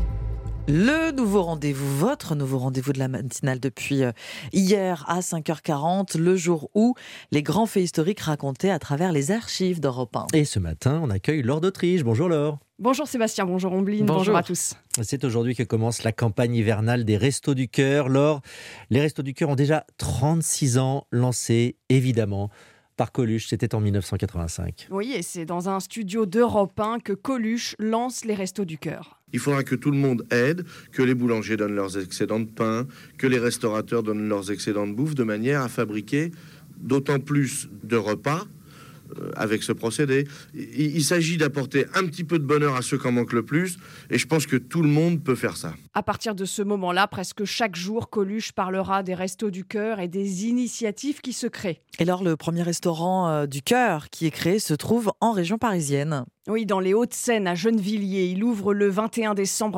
Le nouveau rendez-vous, votre nouveau rendez-vous de la matinale depuis hier à 5h40, le jour où les grands faits historiques racontés à travers les archives d'Europe 1. Et ce matin, on accueille Laure d'Autriche. Bonjour Laure. Bonjour Sébastien, bonjour Ombline, bonjour à tous. C'est aujourd'hui que commence la campagne hivernale des Restos du Cœur. Laure, les Restos du Cœur ont déjà 36 ans, lancés évidemment par Coluche, c'était en 1985. Oui, et c'est dans un studio d'Europe 1 que Coluche lance les Restos du Cœur. Il faudra que tout le monde aide, que les boulangers donnent leurs excédents de pain, que les restaurateurs donnent leurs excédents de bouffe, de manière à fabriquer d'autant plus de repas avec ce procédé. Il s'agit d'apporter un petit peu de bonheur à ceux qui en manquent le plus, et je pense que tout le monde peut faire ça. À partir de ce moment-là, presque chaque jour, Coluche parlera des Restos du Cœur et des initiatives qui se créent. Et alors, le premier restaurant du Cœur qui est créé se trouve en région parisienne. Oui, dans les Hauts-de-Seine, à Gennevilliers. Il ouvre le 21 décembre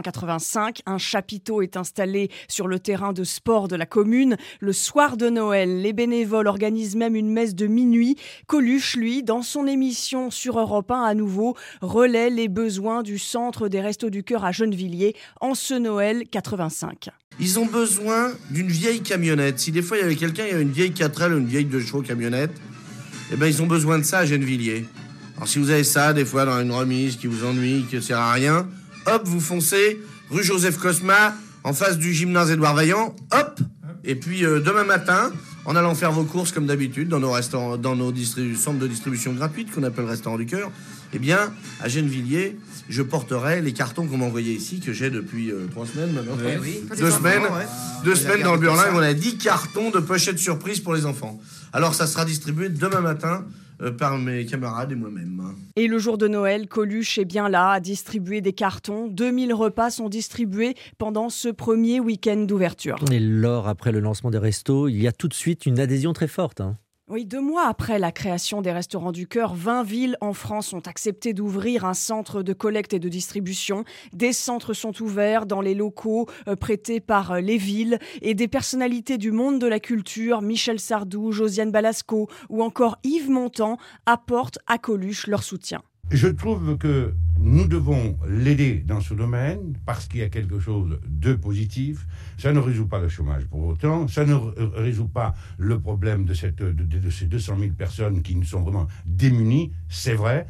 1985. Un chapiteau est installé sur le terrain de sport de la commune. Le soir de Noël, les bénévoles organisent même une messe de minuit. Coluche, lui, dans son émission sur Europe 1 à nouveau, relaie les besoins du centre des Restos du Cœur à Gennevilliers en ce Noël 85. Ils ont besoin d'une vieille camionnette. Si des fois il y avait quelqu'un, il y avait une vieille 4L ou une vieille 2 chevaux camionnette, eh ben ils ont besoin de ça à Gennevilliers. Alors si vous avez ça, des fois dans une remise qui vous ennuie, qui ne sert à rien, hop, vous foncez, rue Joseph Cosma, en face du gymnase Édouard Vaillant, hop. Et puis demain matin, en allant faire vos courses comme d'habitude dans nos restaurants, dans nos centres de distribution gratuite qu'on appelle Restaurant du Cœur, eh bien, à Gennevilliers, je porterai les cartons qu'on m'a envoyés ici, que j'ai depuis 3 semaines maintenant. Oui. 2 semaines, ouais. 2 semaines dans le Burlin, et on a 10 cartons de pochettes surprises pour les enfants. Alors ça sera distribué demain matin par mes camarades et moi-même. Et le jour de Noël, Coluche est bien là à distribuer des cartons. 2000 repas sont distribués pendant ce premier week-end d'ouverture. Et Laure, après le lancement des restos, il y a tout de suite une adhésion très forte. Oui, 2 mois après la création des Restaurants du Cœur, 20 villes en France ont accepté d'ouvrir un centre de collecte et de distribution. Des centres sont ouverts dans les locaux prêtés par les villes et des personnalités du monde de la culture, Michel Sardou, Josiane Balasco ou encore Yves Montand, apportent à Coluche leur soutien. Je trouve que nous devons l'aider dans ce domaine parce qu'il y a quelque chose de positif. Ça ne résout pas le chômage pour autant. Ça ne résout pas le problème de ces 200 000 personnes qui sont vraiment démunies, c'est vrai.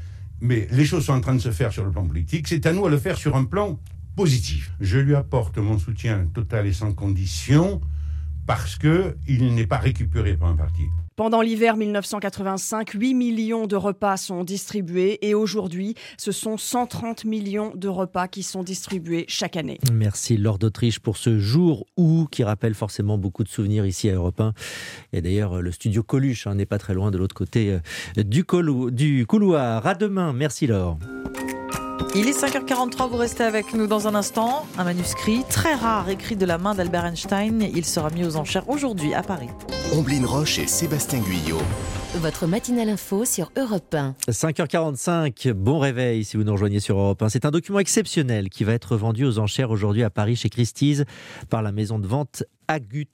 Mais les choses sont en train de se faire sur le plan politique. C'est à nous à le faire sur un plan positif. Je lui apporte mon soutien total et sans condition parce qu'il n'est pas récupéré par un parti. Pendant l'hiver 1985, 8 millions de repas sont distribués et aujourd'hui, ce sont 130 millions de repas qui sont distribués chaque année. Merci Laure d'Autriche pour ce jour où, qui rappelle forcément beaucoup de souvenirs ici à Europe 1. Et d'ailleurs, le studio Coluche n'est pas très loin de l'autre côté du couloir. À demain. Merci Laure. Il est 5h43, vous restez avec nous dans un instant. Un manuscrit très rare écrit de la main d'Albert Einstein. Il sera mis aux enchères aujourd'hui à Paris. Omblin Roche et Sébastien Guyot. Votre matinale info sur Europe 1. 5h45, bon réveil si vous nous rejoignez sur Europe 1. C'est un document exceptionnel qui va être vendu aux enchères aujourd'hui à Paris chez Christie's par la maison de vente Agut.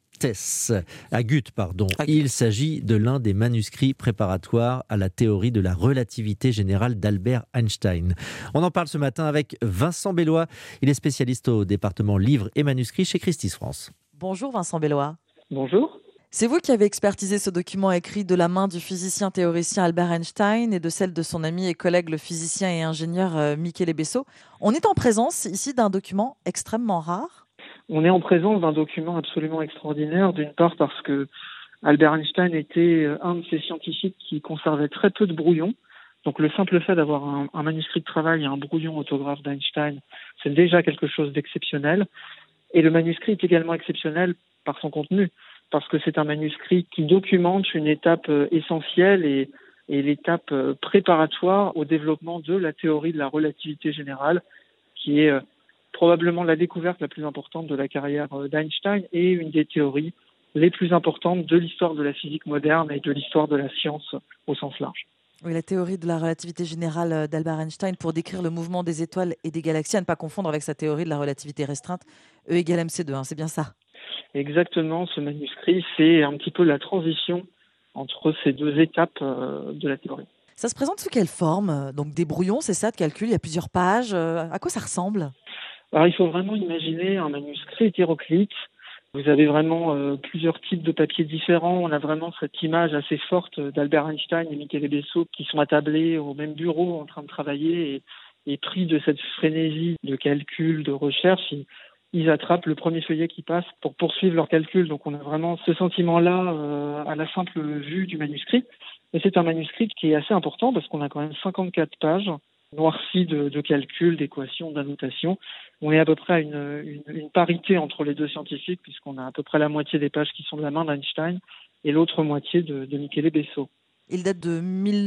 Il s'agit de l'un des manuscrits préparatoires à la théorie de la relativité générale d'Albert Einstein. On en parle ce matin avec Vincent Bellois. Il est spécialiste au département livres et manuscrits chez Christie's France. Bonjour Vincent Bellois. Bonjour. C'est vous qui avez expertisé ce document écrit de la main du physicien théoricien Albert Einstein et de celle de son ami et collègue le physicien et ingénieur Michele Besso. On est en présence ici d'un document extrêmement rare. On est en présence d'un document absolument extraordinaire, d'une part parce que Albert Einstein était un de ces scientifiques qui conservait très peu de brouillons. Donc le simple fait d'avoir un manuscrit de travail et un brouillon autographe d'Einstein, c'est déjà quelque chose d'exceptionnel. Et le manuscrit est également exceptionnel par son contenu, parce que c'est un manuscrit qui documente une étape essentielle et l'étape préparatoire au développement de la théorie de la relativité générale, qui est probablement la découverte la plus importante de la carrière d'Einstein et une des théories les plus importantes de l'histoire de la physique moderne et de l'histoire de la science au sens large. Oui, la théorie de la relativité générale d'Albert Einstein pour décrire le mouvement des étoiles et des galaxies, à ne pas confondre avec sa théorie de la relativité restreinte, E égale mc2, c'est bien ça? Exactement, ce manuscrit, c'est un petit peu la transition entre ces deux étapes de la théorie. Ça se présente sous quelle forme? Donc des brouillons, c'est ça, de calcul, il y a plusieurs pages. À quoi ça ressemble? Alors, il faut vraiment imaginer un manuscrit hétéroclite. Vous avez vraiment plusieurs types de papiers différents. On a vraiment cette image assez forte d'Albert Einstein et Michele Besso qui sont attablés au même bureau en train de travailler et pris de cette frénésie de calcul, de recherche. Ils attrapent le premier feuillet qui passe pour poursuivre leur calcul. Donc on a vraiment ce sentiment-là à la simple vue du manuscrit. Et c'est un manuscrit qui est assez important parce qu'on a quand même 54 pages noircies de calculs, d'équations, d'annotations. On est à peu près à une parité entre les deux scientifiques puisqu'on a à peu près la moitié des pages qui sont de la main d'Einstein et l'autre moitié de Michele Besso. Il date de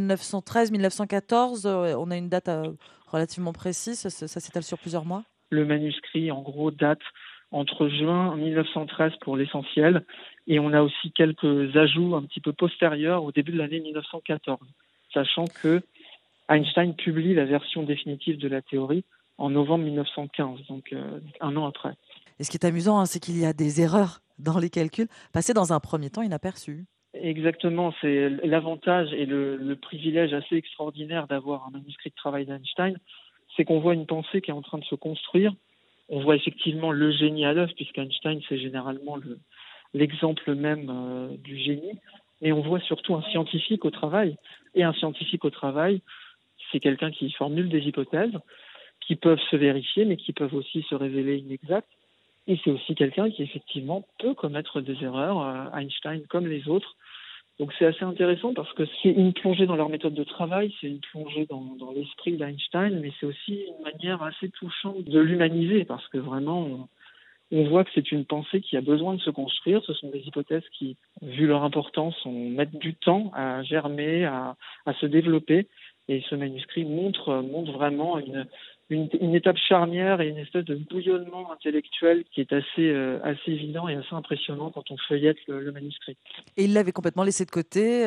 1913-1914. On a une date relativement précise. Ça s'étale sur plusieurs mois. Le manuscrit, en gros, date entre juin 1913 pour l'essentiel et on a aussi quelques ajouts un petit peu postérieurs au début de l'année 1914, sachant que Einstein publie la version définitive de la théorie en novembre 1915, donc un an après. Et ce qui est amusant, c'est qu'il y a des erreurs dans les calculs, passées dans un premier temps inaperçues. Exactement, c'est l'avantage et le privilège assez extraordinaire d'avoir un manuscrit de travail d'Einstein, c'est qu'on voit une pensée qui est en train de se construire. On voit effectivement le génie à l'œuvre, puisqu'Einstein, c'est généralement l'exemple même du génie. Mais on voit surtout un scientifique au travail. Et un scientifique au travail, c'est quelqu'un qui formule des hypothèses qui peuvent se vérifier, mais qui peuvent aussi se révéler inexactes. Et c'est aussi quelqu'un qui, effectivement, peut commettre des erreurs, Einstein comme les autres. Donc c'est assez intéressant parce que c'est une plongée dans leur méthode de travail, c'est une plongée dans l'esprit d'Einstein, mais c'est aussi une manière assez touchante de l'humaniser parce que vraiment, on voit que c'est une pensée qui a besoin de se construire. Ce sont des hypothèses qui, vu leur importance, mettent du temps à germer, à se développer. Et ce manuscrit montre vraiment une étape charnière et une espèce de bouillonnement intellectuel qui est assez évident et assez impressionnant quand on feuillette le manuscrit. Et il l'avait complètement laissé de côté.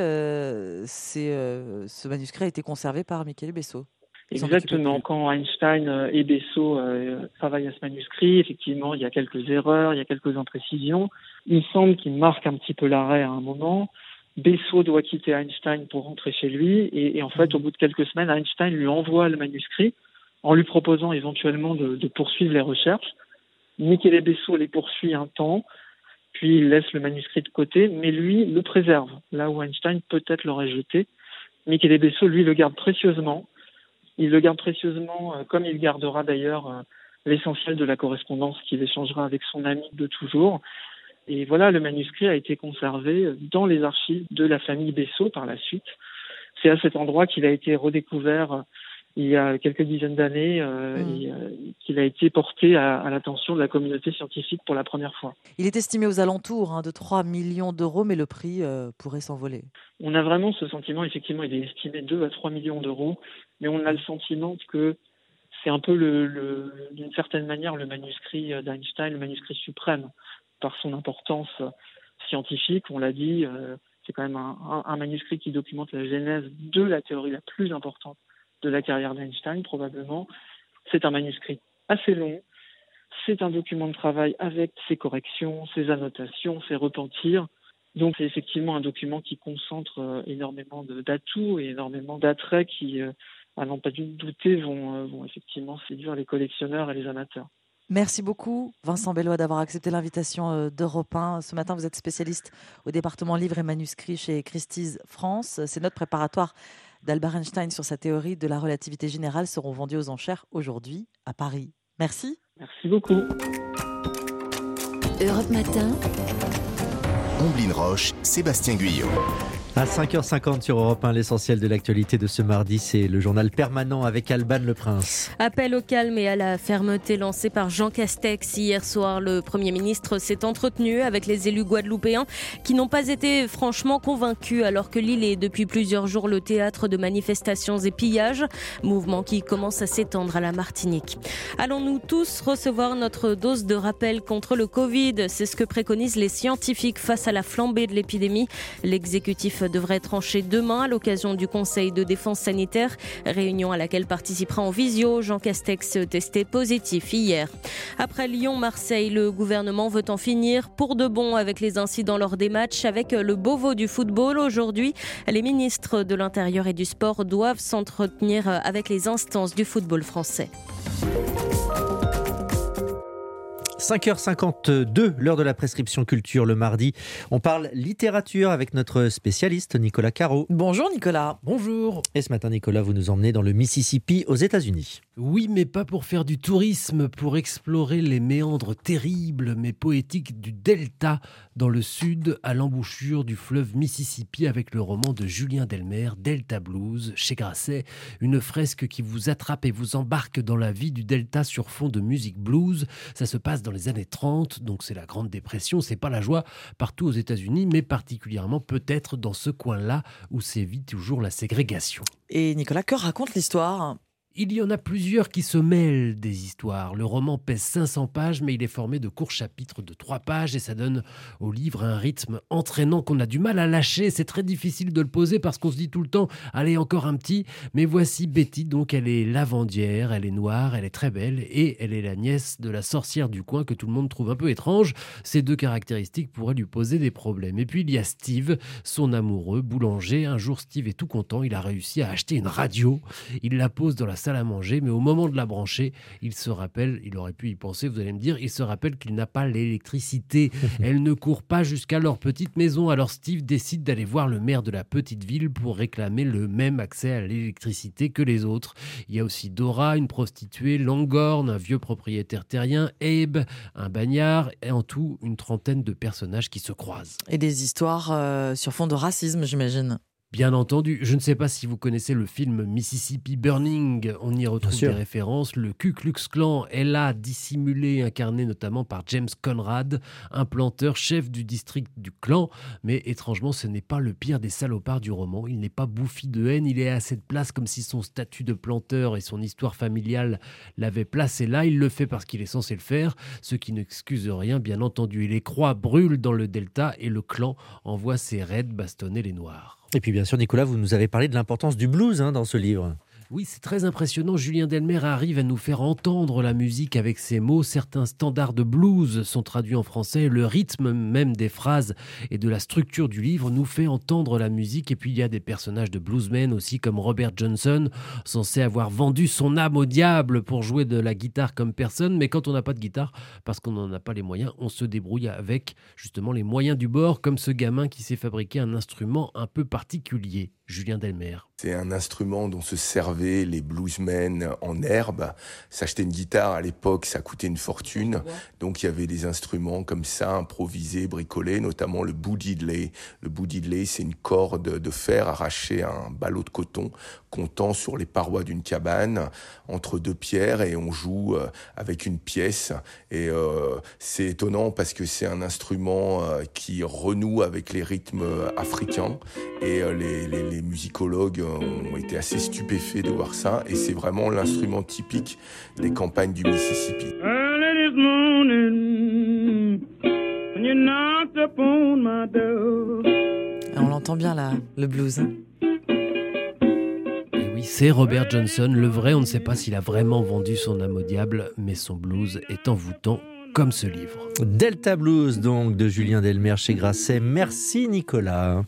Ce manuscrit a été conservé par Michele Besso. Exactement. Quand Einstein et Besso travaillent à ce manuscrit, effectivement, il y a quelques erreurs, il y a quelques imprécisions. Il semble qu'il marque un petit peu l'arrêt à un moment. Besso doit quitter Einstein pour rentrer chez lui. Et en fait, au bout de quelques semaines, Einstein lui envoie le manuscrit en lui proposant éventuellement de poursuivre les recherches. Michele Besso les poursuit un temps, puis il laisse le manuscrit de côté, mais lui le préserve, là où Einstein peut-être l'aurait jeté. Michele Besso, lui, le garde précieusement Il le garde précieusement, comme il gardera d'ailleurs l'essentiel de la correspondance qu'il échangera avec son ami de toujours. Et voilà, le manuscrit a été conservé dans les archives de la famille Bessot par la suite. C'est à cet endroit qu'il a été redécouvert il y a quelques dizaines d'années, qu'il a été porté à l'attention de la communauté scientifique pour la première fois. Il est estimé aux alentours de 3 millions d'euros, mais le prix pourrait s'envoler. On a vraiment ce sentiment, effectivement, il est estimé 2 à 3 millions d'euros, mais on a le sentiment que c'est un peu, d'une certaine manière, le manuscrit d'Einstein, le manuscrit suprême, par son importance scientifique. On l'a dit, c'est quand même un manuscrit qui documente la genèse de la théorie la plus importante de la carrière d'Einstein, probablement. C'est un manuscrit assez long. C'est un document de travail avec ses corrections, ses annotations, ses repentirs. Donc c'est effectivement un document qui concentre énormément d'atouts et énormément d'attraits qui, à n'en pas douter, vont effectivement séduire les collectionneurs et les amateurs. Merci beaucoup, Vincent Bellois, d'avoir accepté l'invitation d'Europe 1. Ce matin, vous êtes spécialiste au département livres et manuscrits chez Christie's France. Ces notes préparatoires d'Albert Einstein sur sa théorie de la relativité générale seront vendues aux enchères aujourd'hui à Paris. Merci. Merci beaucoup. Europe Matin. Omblin Roche, Sébastien Guyot. À 5h50 sur Europe 1, l'essentiel de l'actualité de ce mardi, c'est le journal permanent avec Alban Le Prince. Appel au calme et à la fermeté lancé par Jean Castex. Hier soir, le Premier ministre s'est entretenu avec les élus guadeloupéens qui n'ont pas été franchement convaincus alors que l'île est depuis plusieurs jours le théâtre de manifestations et pillages, mouvement qui commence à s'étendre à la Martinique. Allons-nous tous recevoir notre dose de rappel contre le Covid ? C'est ce que préconisent les scientifiques face à la flambée de l'épidémie. L'exécutif devrait trancher demain à l'occasion du Conseil de défense sanitaire, réunion à laquelle participera en visio Jean Castex, testé positif hier. Après Lyon-Marseille, le gouvernement veut en finir pour de bon avec les incidents lors des matchs. Avec le Beauvau du football aujourd'hui, les ministres de l'Intérieur et du Sport doivent s'entretenir avec les instances du football français. 5h52, l'heure de la prescription culture le mardi. On parle littérature avec notre spécialiste Nicolas Caro. Bonjour Nicolas. Bonjour. Et ce matin Nicolas, vous nous emmenez dans le Mississippi aux États-Unis. Oui, mais pas pour faire du tourisme, pour explorer les méandres terribles mais poétiques du Delta dans le sud, à l'embouchure du fleuve Mississippi, avec le roman de Julien Delmer, Delta Blues, chez Grasset. Une fresque qui vous attrape et vous embarque dans la vie du Delta sur fond de musique blues. Ça se passe dans les années 30, donc c'est la Grande Dépression, c'est pas la joie partout aux États-Unis, mais particulièrement peut-être dans ce coin-là où sévit toujours la ségrégation. Et Nicolas, que raconte l'histoire ? Il y en a plusieurs qui se mêlent des histoires. Le roman pèse 500 pages, mais il est formé de courts chapitres de 3 pages et ça donne au livre un rythme entraînant qu'on a du mal à lâcher. C'est très difficile de le poser parce qu'on se dit tout le temps « allez, encore un petit ». Mais voici Betty, donc elle est lavandière, elle est noire, elle est très belle et elle est la nièce de la sorcière du coin que tout le monde trouve un peu étrange. Ces deux caractéristiques pourraient lui poser des problèmes. Et puis il y a Steve, son amoureux, boulanger. Un jour, Steve est tout content, il a réussi à acheter une radio. Il la pose dans la salle à manger, mais au moment de la brancher, il se rappelle, il aurait pu y penser, vous allez me dire, il se rappelle qu'il n'a pas l'électricité. Elle ne court pas jusqu'à leur petite maison. Alors Steve décide d'aller voir le maire de la petite ville pour réclamer le même accès à l'électricité que les autres. Il y a aussi Dora, une prostituée, Langorn, un vieux propriétaire terrien, Abe, un bagnard, et en tout une trentaine de personnages qui se croisent. Et des histoires sur fond de racisme, j'imagine. Bien entendu, je ne sais pas si vous connaissez le film Mississippi Burning, on y retrouve des références. Le Ku Klux Klan est là, dissimulé, incarné notamment par James Conrad, un planteur chef du district du clan. Mais étrangement, ce n'est pas le pire des salopards du roman. Il n'est pas bouffi de haine, il est à cette place comme si son statut de planteur et son histoire familiale l'avaient placé là. Il le fait parce qu'il est censé le faire, ce qui n'excuse rien, bien entendu. Et les croix brûlent dans le delta et le clan envoie ses raids bastonner les Noirs. Et puis bien sûr Nicolas, vous nous avez parlé de l'importance du blues dans ce livre. Oui, c'est très impressionnant. Julien Delmer arrive à nous faire entendre la musique avec ses mots. Certains standards de blues sont traduits en français. Le rythme même des phrases et de la structure du livre nous fait entendre la musique. Et puis il y a des personnages de bluesmen aussi, comme Robert Johnson, censé avoir vendu son âme au diable pour jouer de la guitare comme personne. Mais quand on n'a pas de guitare, parce qu'on n'en a pas les moyens, on se débrouille avec justement les moyens du bord, comme ce gamin qui s'est fabriqué un instrument un peu particulier. Julien Delmer. C'est un instrument dont se servaient les bluesmen en herbe. S'acheter une guitare à l'époque, ça coûtait une fortune. Donc il y avait des instruments comme ça, improvisés, bricolés, notamment le boudidley. Le boudidley, c'est une corde de fer arrachée à un ballot de coton qu'on tend sur les parois d'une cabane entre deux pierres et on joue avec une pièce. Et c'est étonnant parce que c'est un instrument qui renoue avec les rythmes africains et les musicologues ont été assez stupéfaits de voir ça et c'est vraiment l'instrument typique des campagnes du Mississippi. Early this morning, when you knocked upon my door. On l'entend bien là, le blues. Et oui, c'est Robert Johnson, le vrai. On ne sait pas s'il a vraiment vendu son âme au diable, mais son blues est envoûtant comme ce livre. Delta Blues donc de Julien Delmer chez Grasset. Merci Nicolas.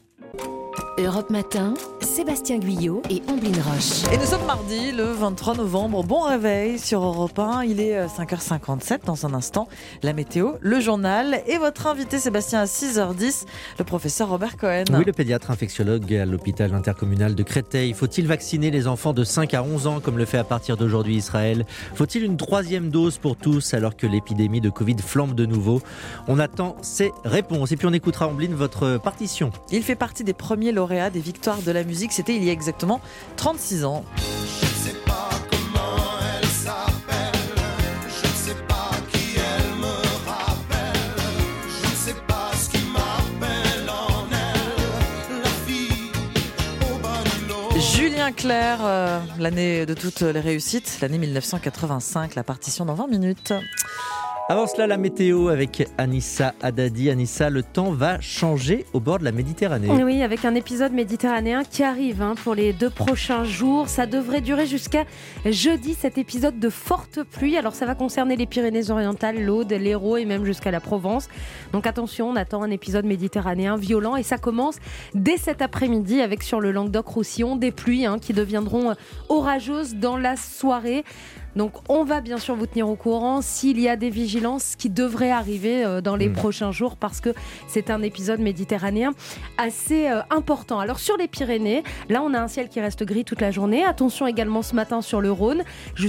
Europe Matin, Sébastien Guyot et Omblin Roche. Et nous sommes mardi, le 23 novembre. Bon réveil sur Europe 1. Il est 5h57 dans un instant. La météo, le journal et votre invité Sébastien à 6h10, le professeur Robert Cohen. Oui, le pédiatre infectiologue à l'hôpital intercommunal de Créteil. Faut-il vacciner les enfants de 5 à 11 ans comme le fait à partir d'aujourd'hui Israël ? Faut-il une 3e dose pour tous alors que l'épidémie de Covid flambe de nouveau ? On attend ces réponses. Et puis on écoutera Omblin votre partition. Il fait partie des premiers lauréats des victoires de la musique. C'était il y a exactement 36 ans. Je ne sais pas comment elle s'appelle, je ne sais pas qui elle me rappelle, je ne sais pas ce qui m'appelle en elle, la fille au banino. Julien Clerc, l'année de toutes les réussites, l'année 1985, la partition dans 20 minutes. Avant cela, la météo avec Anissa Haddadi. Anissa, le temps va changer au bord de la Méditerranée. Oui, avec un épisode méditerranéen qui arrive pour les 2 prochains jours. Ça devrait durer jusqu'à jeudi, cet épisode de fortes pluies. Alors ça va concerner les Pyrénées-Orientales, l'Aude, l'Hérault et même jusqu'à la Provence. Donc attention, on attend un épisode méditerranéen violent et ça commence dès cet après-midi avec sur le Languedoc-Roussillon des pluies qui deviendront orageuses dans la soirée. Donc on va bien sûr vous tenir au courant s'il y a des vigilances qui devraient arriver dans les prochains jours parce que c'est un épisode méditerranéen assez important. Alors sur les Pyrénées, là on a un ciel qui reste gris toute la journée. Attention également ce matin sur le Rhône,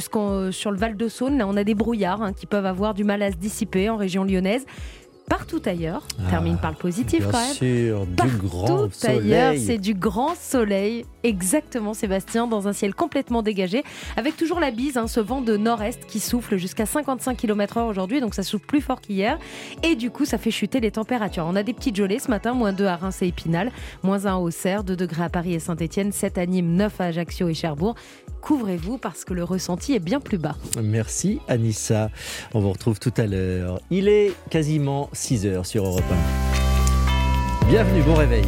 sur le Val de Saône, là on a des brouillards qui peuvent avoir du mal à se dissiper en région lyonnaise. Partout ailleurs, termine par le positif quand même. Bien sûr, du grand soleil. Ailleurs, c'est du grand soleil, exactement Sébastien, dans un ciel complètement dégagé, avec toujours la bise, ce vent de nord-est qui souffle jusqu'à 55 km/h aujourd'hui, donc ça souffle plus fort qu'hier, et du coup ça fait chuter les températures. On a des petites gelées ce matin, -2 à Reims et Épinal, -1 à Auxerre, 2 degrés à Paris et Saint-Etienne, 7 à Nîmes, 9 à Ajaccio et Cherbourg. Couvrez-vous parce que le ressenti est bien plus bas. Merci Anissa. On vous retrouve tout à l'heure. Il est quasiment 6h sur Europe 1. Bienvenue, bon réveil.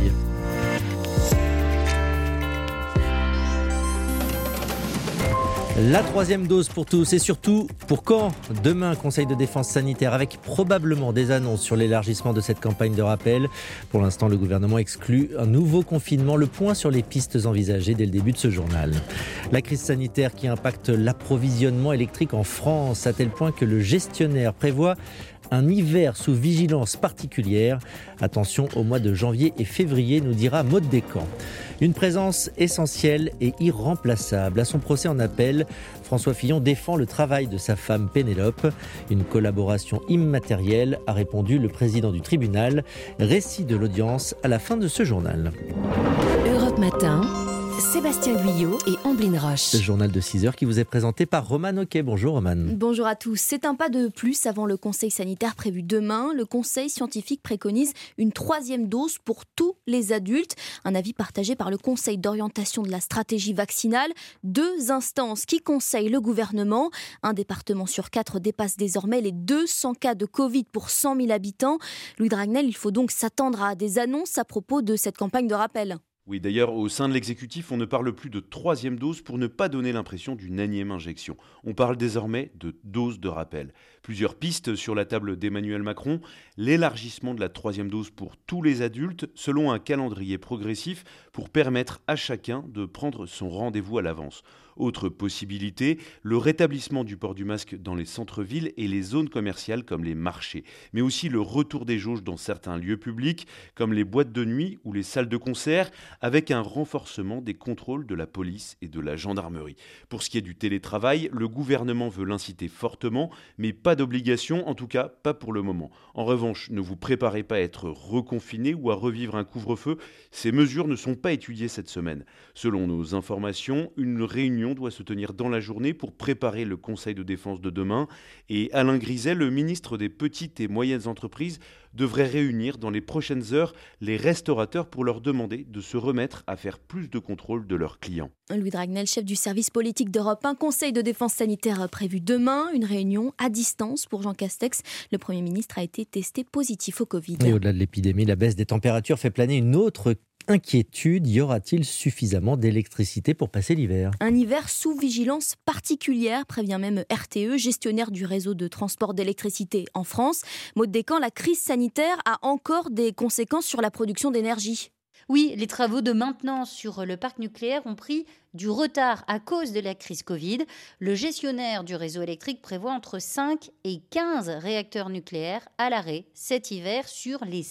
La 3e dose pour tous et surtout pour quand ? Demain, Conseil de défense sanitaire avec probablement des annonces sur l'élargissement de cette campagne de rappel. Pour l'instant, le gouvernement exclut un nouveau confinement. Le point sur les pistes envisagées dès le début de ce journal. La crise sanitaire qui impacte l'approvisionnement électrique en France à tel point que le gestionnaire prévoit un hiver sous vigilance particulière. Attention au mois de janvier et février, nous dira Maud Descamps. Une présence essentielle et irremplaçable. À son procès en appel, François Fillon défend le travail de sa femme Pénélope. Une collaboration immatérielle, a répondu le président du tribunal. Récit de l'audience à la fin de ce journal. Europe Matin, Sébastien Guyot et Omblin Roche. Le journal de 6h qui vous est présenté par Roman Oquet. Bonjour Roman. Bonjour à tous. C'est un pas de plus avant le conseil sanitaire prévu demain. Le conseil scientifique préconise une 3e dose pour tous les adultes. Un avis partagé par le conseil d'orientation de la stratégie vaccinale. 2 instances qui conseillent le gouvernement. Un département sur 4 dépasse désormais les 200 cas de Covid pour 100 000 habitants. Louis Dragnel, il faut donc s'attendre à des annonces à propos de cette campagne de rappel. Oui, d'ailleurs, au sein de l'exécutif, on ne parle plus de 3e dose pour ne pas donner l'impression d'une énième injection. On parle désormais de dose de rappel. Plusieurs pistes sur la table d'Emmanuel Macron. L'élargissement de la 3e dose pour tous les adultes, selon un calendrier progressif pour permettre à chacun de prendre son rendez-vous à l'avance. Autre possibilité, le rétablissement du port du masque dans les centres-villes et les zones commerciales comme les marchés, mais aussi le retour des jauges dans certains lieux publics comme les boîtes de nuit ou les salles de concert, avec un renforcement des contrôles de la police et de la gendarmerie. Pour ce qui est du télétravail, le gouvernement veut l'inciter fortement, mais pas d'obligation, en tout cas pas pour le moment. En revanche, ne vous préparez pas à être reconfiné ou à revivre un couvre-feu, ces mesures ne sont pas étudiées cette semaine. Selon nos informations, une réunion doit se tenir dans la journée pour préparer le Conseil de défense de demain. Et Alain Griset, le ministre des Petites et Moyennes Entreprises, devrait réunir dans les prochaines heures les restaurateurs pour leur demander de se remettre à faire plus de contrôle de leurs clients. Louis Dragnel, chef du service politique d'Europe 1, Conseil de défense sanitaire prévu demain, une réunion à distance pour Jean Castex. Le Premier ministre a été testé positif au Covid. Et au-delà de l'épidémie, la baisse des températures fait planer une autre inquiétude. Y aura-t-il suffisamment d'électricité pour passer l'hiver ? Un hiver sous vigilance particulière, prévient même RTE, gestionnaire du réseau de transport d'électricité en France. Maud Descamps, la crise sanitaire a encore des conséquences sur la production d'énergie. Oui, les travaux de maintenance sur le parc nucléaire ont pris du retard à cause de la crise Covid. Le gestionnaire du réseau électrique prévoit entre 5 et 15 réacteurs nucléaires à l'arrêt cet hiver sur les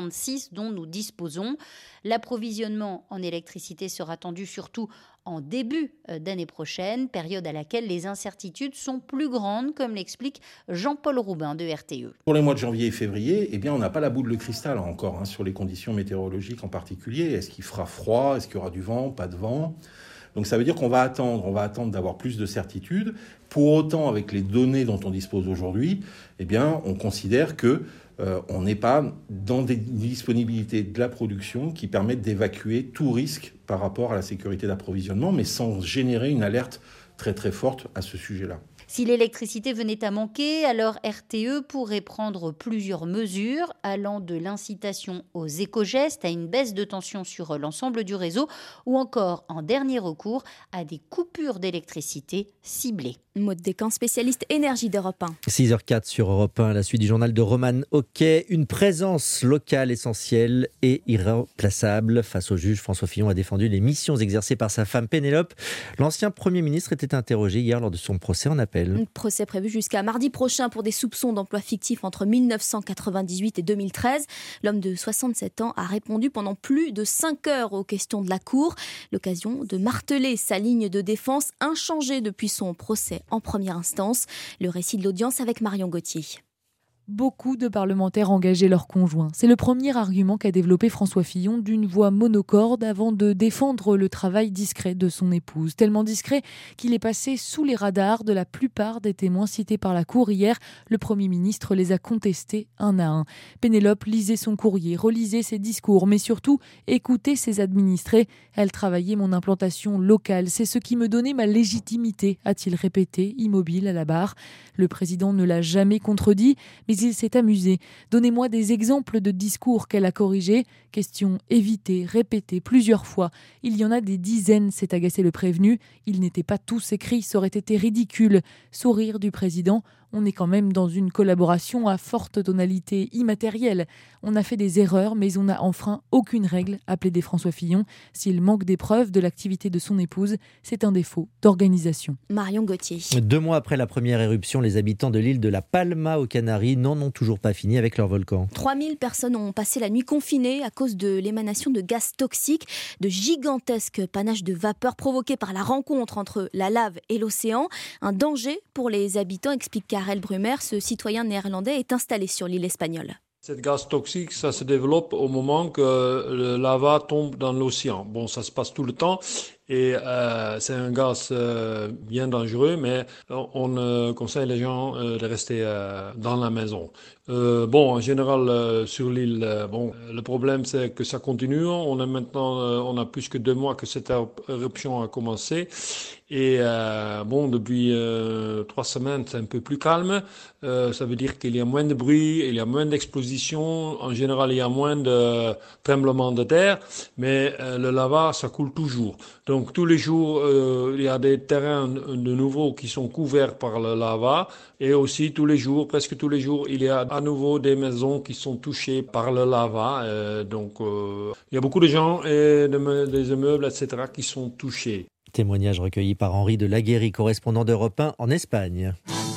56 dont nous disposons. L'approvisionnement en électricité sera tendu surtout en début d'année prochaine, période à laquelle les incertitudes sont plus grandes, comme l'explique Jean-Paul Roubin de RTE. Pour les mois de janvier et février, on n'a pas la boule de cristal encore sur les conditions météorologiques en particulier. Est-ce qu'il fera froid ? Est-ce qu'il y aura du vent ? Pas de vent ? Donc ça veut dire qu'on va attendre d'avoir plus de certitude. Pour autant, avec les données dont on dispose aujourd'hui, on considère que on n'est pas dans des disponibilités de la production qui permettent d'évacuer tout risque par rapport à la sécurité d'approvisionnement, mais sans générer une alerte très très forte à ce sujet-là. Si l'électricité venait à manquer, alors RTE pourrait prendre plusieurs mesures, allant de l'incitation aux éco-gestes à une baisse de tension sur l'ensemble du réseau, ou encore, en dernier recours, à des coupures d'électricité ciblées. Maud Descamps, spécialiste énergie d'Europe 1. 6h04 sur Europe 1, la suite du journal de Roman Hockey. Une présence locale essentielle et irremplaçable. Face au juge, François Fillon a défendu les missions exercées par sa femme Pénélope. L'ancien Premier ministre était interrogé hier lors de son procès en appel. Un procès prévu jusqu'à mardi prochain pour des soupçons d'emploi fictif entre 1998 et 2013. L'homme de 67 ans a répondu pendant plus de 5 heures aux questions de la Cour. L'occasion de marteler sa ligne de défense inchangée depuis son procès en première instance. Le récit de l'audience avec Marion Gauthier. Beaucoup de parlementaires engageaient leurs conjoints. C'est le premier argument qu'a développé François Fillon d'une voix monocorde avant de défendre le travail discret de son épouse. Tellement discret qu'il est passé sous les radars de la plupart des témoins cités par la Cour hier. Le Premier ministre les a contestés un à un. Pénélope lisait son courrier, relisait ses discours, mais surtout écoutait ses administrés. Elle travaillait mon implantation locale. C'est ce qui me donnait ma légitimité, a-t-il répété, immobile à la barre. Le président ne l'a jamais contredit, mais il s'est amusé. Donnez-moi des exemples de discours qu'elle a corrigés. Question évitée, répétée plusieurs fois. Il y en a des dizaines, s'est agacé le prévenu. Ils n'étaient pas tous écrits, ça aurait été ridicule. Sourire du président. On est quand même dans une collaboration à forte tonalité immatérielle. On a fait des erreurs, mais on n'a enfreint aucune règle, a plaidé François Fillon. S'il manque des preuves de l'activité de son épouse, c'est un défaut d'organisation. Marion Gauthier. 2 mois après la première éruption, les habitants de l'île de la Palma aux Canaries n'en ont toujours pas fini avec leur volcan. 3000 personnes ont passé la nuit confinées à cause de l'émanation de gaz toxiques, de gigantesques panaches de vapeur provoqués par la rencontre entre la lave et l'océan. Un danger pour les habitants, explique Karel Brumer, ce citoyen néerlandais est installé sur l'île espagnole. Cette gaz toxique, ça se développe au moment que le lava tombe dans l'océan. Bon, ça se passe tout le temps et c'est un gaz bien dangereux, mais on conseille les gens de rester dans la maison. En général, sur l'île, le problème c'est que ça continue. On a plus que 2 mois que cette éruption a commencé. Et depuis 3 semaines, c'est un peu plus calme. Ça veut dire qu'il y a moins de bruit, il y a moins d'explosions. En général, il y a moins de tremblements de terre, mais le lava, ça coule toujours. Donc tous les jours, il y a des terrains de nouveau qui sont couverts par le lava. Et aussi presque tous les jours, il y a à nouveau des maisons qui sont touchées par le lava. Il y a beaucoup de gens et des immeubles, etc., qui sont touchés. Témoignage recueilli par Henri de Laguéry, correspondant d'Europe 1 en Espagne.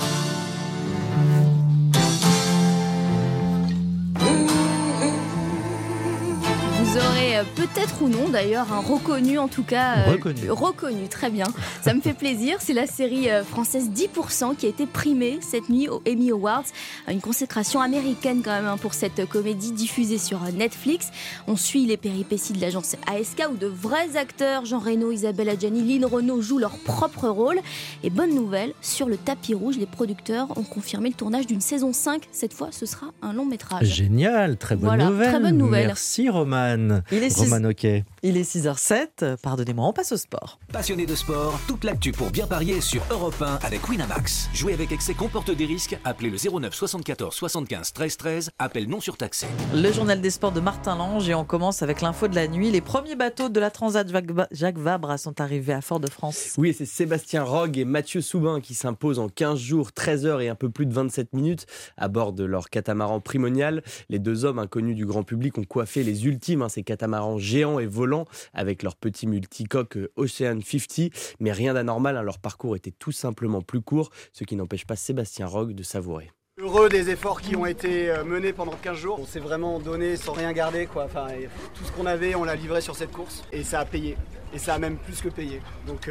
Vous aurez peut-être ou non d'ailleurs reconnu, en tout cas reconnu, très bien, ça me fait plaisir. C'est la série française 10% qui a été primée cette nuit aux Emmy Awards, une consécration américaine quand même pour cette comédie diffusée sur Netflix. On suit les péripéties de l'agence ASK où de vrais acteurs, Jean Reno, Isabelle Adjani, Lynn Renaud jouent leur propre rôle. Et bonne nouvelle, sur le tapis rouge, les producteurs ont confirmé le tournage d'une saison 5. Cette fois, ce sera un long métrage. Génial, très bonne nouvelle. Très bonne nouvelle. Merci Roman. Il est Roman Hockey. Il est 6h07, pardonnez-moi, on passe au sport. Passionné de sport, toute l'actu pour bien parier sur Europe 1 avec Winamax. Jouer avec excès comporte des risques. Appelez le 09 74 75 13 13. Appel non surtaxé. Le journal des sports de Martin Lange et on commence avec l'info de la nuit. Les premiers bateaux de la Transat Jacques Vabre sont arrivés à Fort-de-France. Oui, c'est Sébastien Rogue et Mathieu Soubin qui s'imposent en 15 jours, 13 heures et un peu plus de 27 minutes à bord de leur catamaran Primonial. Les deux hommes inconnus du grand public ont coiffé les ultimes, ces catamarans géants et volants avec leur petit multicoque Ocean 50, mais rien d'anormal, leur parcours était tout simplement plus court, ce qui n'empêche pas Sébastien Rogue de savourer. Heureux des efforts qui ont été menés pendant 15 jours. On s'est vraiment donné sans rien garder, quoi. Enfin, tout ce qu'on avait, on l'a livré sur cette course et ça a payé. Et ça a même plus que payé. Donc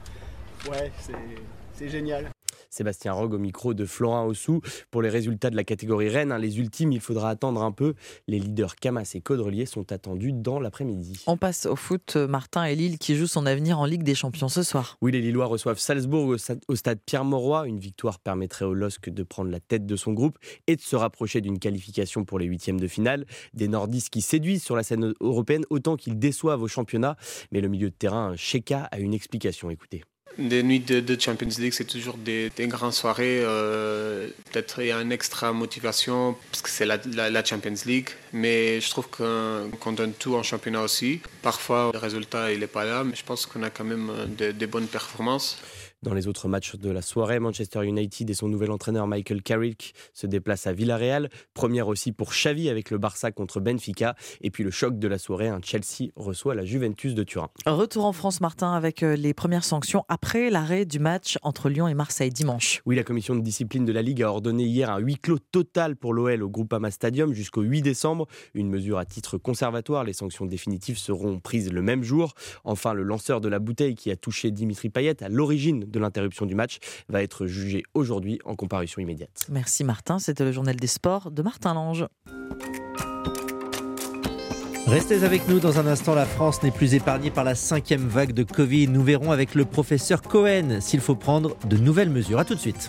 ouais, c'est génial. Sébastien Rogue au micro de Florin Aussou. Pour les résultats de la catégorie Rennes, les ultimes, il faudra attendre un peu. Les leaders Camas et Caudrelier sont attendus dans l'après-midi. On passe au foot. Martin et Lille qui joue son avenir en Ligue des Champions ce soir. Oui, les Lillois reçoivent Salzbourg au stade Pierre-Mauroy. Une victoire permettrait au LOSC de prendre la tête de son groupe et de se rapprocher d'une qualification pour les huitièmes de finale. Des nordistes qui séduisent sur la scène européenne autant qu'ils déçoivent au championnat. Mais le milieu de terrain, Cheka, a une explication. Écoutez. Des nuits de Champions League, c'est toujours des grandes soirées. Peut-être il y a une extra motivation parce que c'est la Champions League. Mais je trouve qu'on donne tout en championnat aussi. Parfois, le résultat il n'est pas là, mais je pense qu'on a quand même des bonnes performances. Dans les autres matchs de la soirée, Manchester United et son nouvel entraîneur Michael Carrick se déplacent à Villarreal. Première aussi pour Xavi avec le Barça contre Benfica. Et puis le choc de la soirée, Chelsea reçoit la Juventus de Turin. Retour en France, Martin, avec les premières sanctions après l'arrêt du match entre Lyon et Marseille dimanche. Oui, la commission de discipline de la Ligue a ordonné hier un huis clos total pour l'OL au Groupama Stadium jusqu'au 8 décembre. Une mesure à titre conservatoire. Les sanctions définitives seront prises le même jour. Enfin, le lanceur de la bouteille qui a touché Dimitri Payet à l'origine de l'interruption du match va être jugé aujourd'hui en comparution immédiate. Merci Martin, c'était le journal des sports de Martin Lange. Restez avec nous dans un instant, la France n'est plus épargnée par la 5e vague de Covid. Nous verrons avec le professeur Cohen s'il faut prendre de nouvelles mesures. A tout de suite.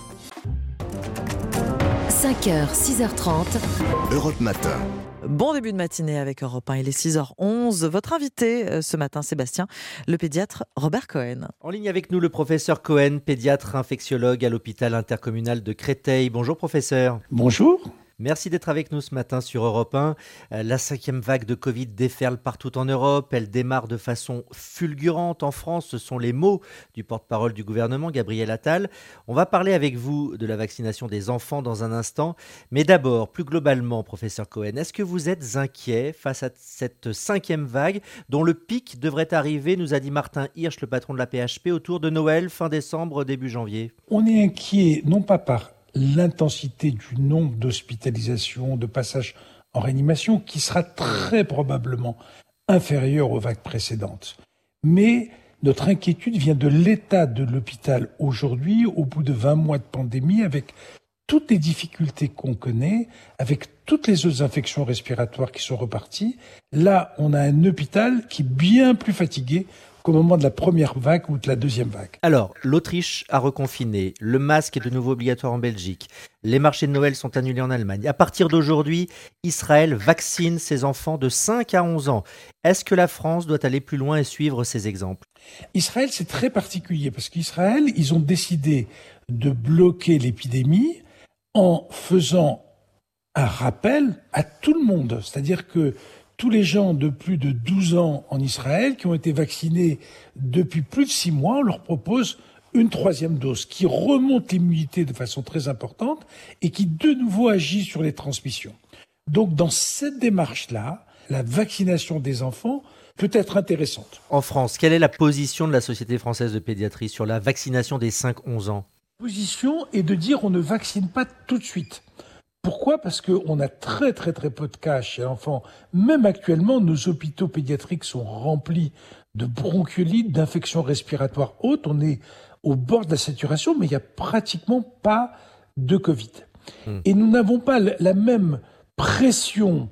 5h, 6h30. Europe Matin. Bon début de matinée avec Europe 1, il est 6h11. Votre invité ce matin, Sébastien, le pédiatre Robert Cohen. En ligne avec nous, le professeur Cohen, pédiatre infectiologue à l'hôpital intercommunal de Créteil. Bonjour professeur. Bonjour. Merci d'être avec nous ce matin sur Europe 1. La 5e vague de Covid déferle partout en Europe. Elle démarre de façon fulgurante en France. Ce sont les mots du porte-parole du gouvernement, Gabriel Attal. On va parler avec vous de la vaccination des enfants dans un instant. Mais d'abord, plus globalement, professeur Cohen, est-ce que vous êtes inquiet face à cette 5e vague dont le pic devrait arriver, nous a dit Martin Hirsch, le patron de la PHP, autour de Noël, fin décembre, début janvier? On est inquiet, non pas par l'intensité du nombre d'hospitalisations, de passages en réanimation, qui sera très probablement inférieur aux vagues précédentes. Mais notre inquiétude vient de l'état de l'hôpital aujourd'hui, au bout de 20 mois de pandémie, avec toutes les difficultés qu'on connaît, avec toutes les autres infections respiratoires qui sont reparties. Là, on a un hôpital qui est bien plus fatigué qu'au moment de la première vague ou de la deuxième vague. Alors, l'Autriche a reconfiné, le masque est de nouveau obligatoire en Belgique, les marchés de Noël sont annulés en Allemagne. À partir d'aujourd'hui, Israël vaccine ses enfants de 5 à 11 ans. Est-ce que la France doit aller plus loin et suivre ces exemples? Israël, c'est très particulier parce qu'Israël, ils ont décidé de bloquer l'épidémie en faisant un rappel à tout le monde. C'est-à-dire que tous les gens de plus de 12 ans en Israël qui ont été vaccinés depuis plus de 6 mois, on leur propose une 3e dose qui remonte l'immunité de façon très importante et qui de nouveau agit sur les transmissions. Donc dans cette démarche-là, la vaccination des enfants peut être intéressante. En France, quelle est la position de la Société française de pédiatrie sur la vaccination des 5-11 ans ? La position est de dire on ne vaccine pas tout de suite. Pourquoi ? Parce qu'on a très peu de cas chez l'enfant. Même actuellement, nos hôpitaux pédiatriques sont remplis de bronchiolites, d'infections respiratoires hautes. On est au bord de la saturation, mais il n'y a pratiquement pas de Covid. Et nous n'avons pas la même pression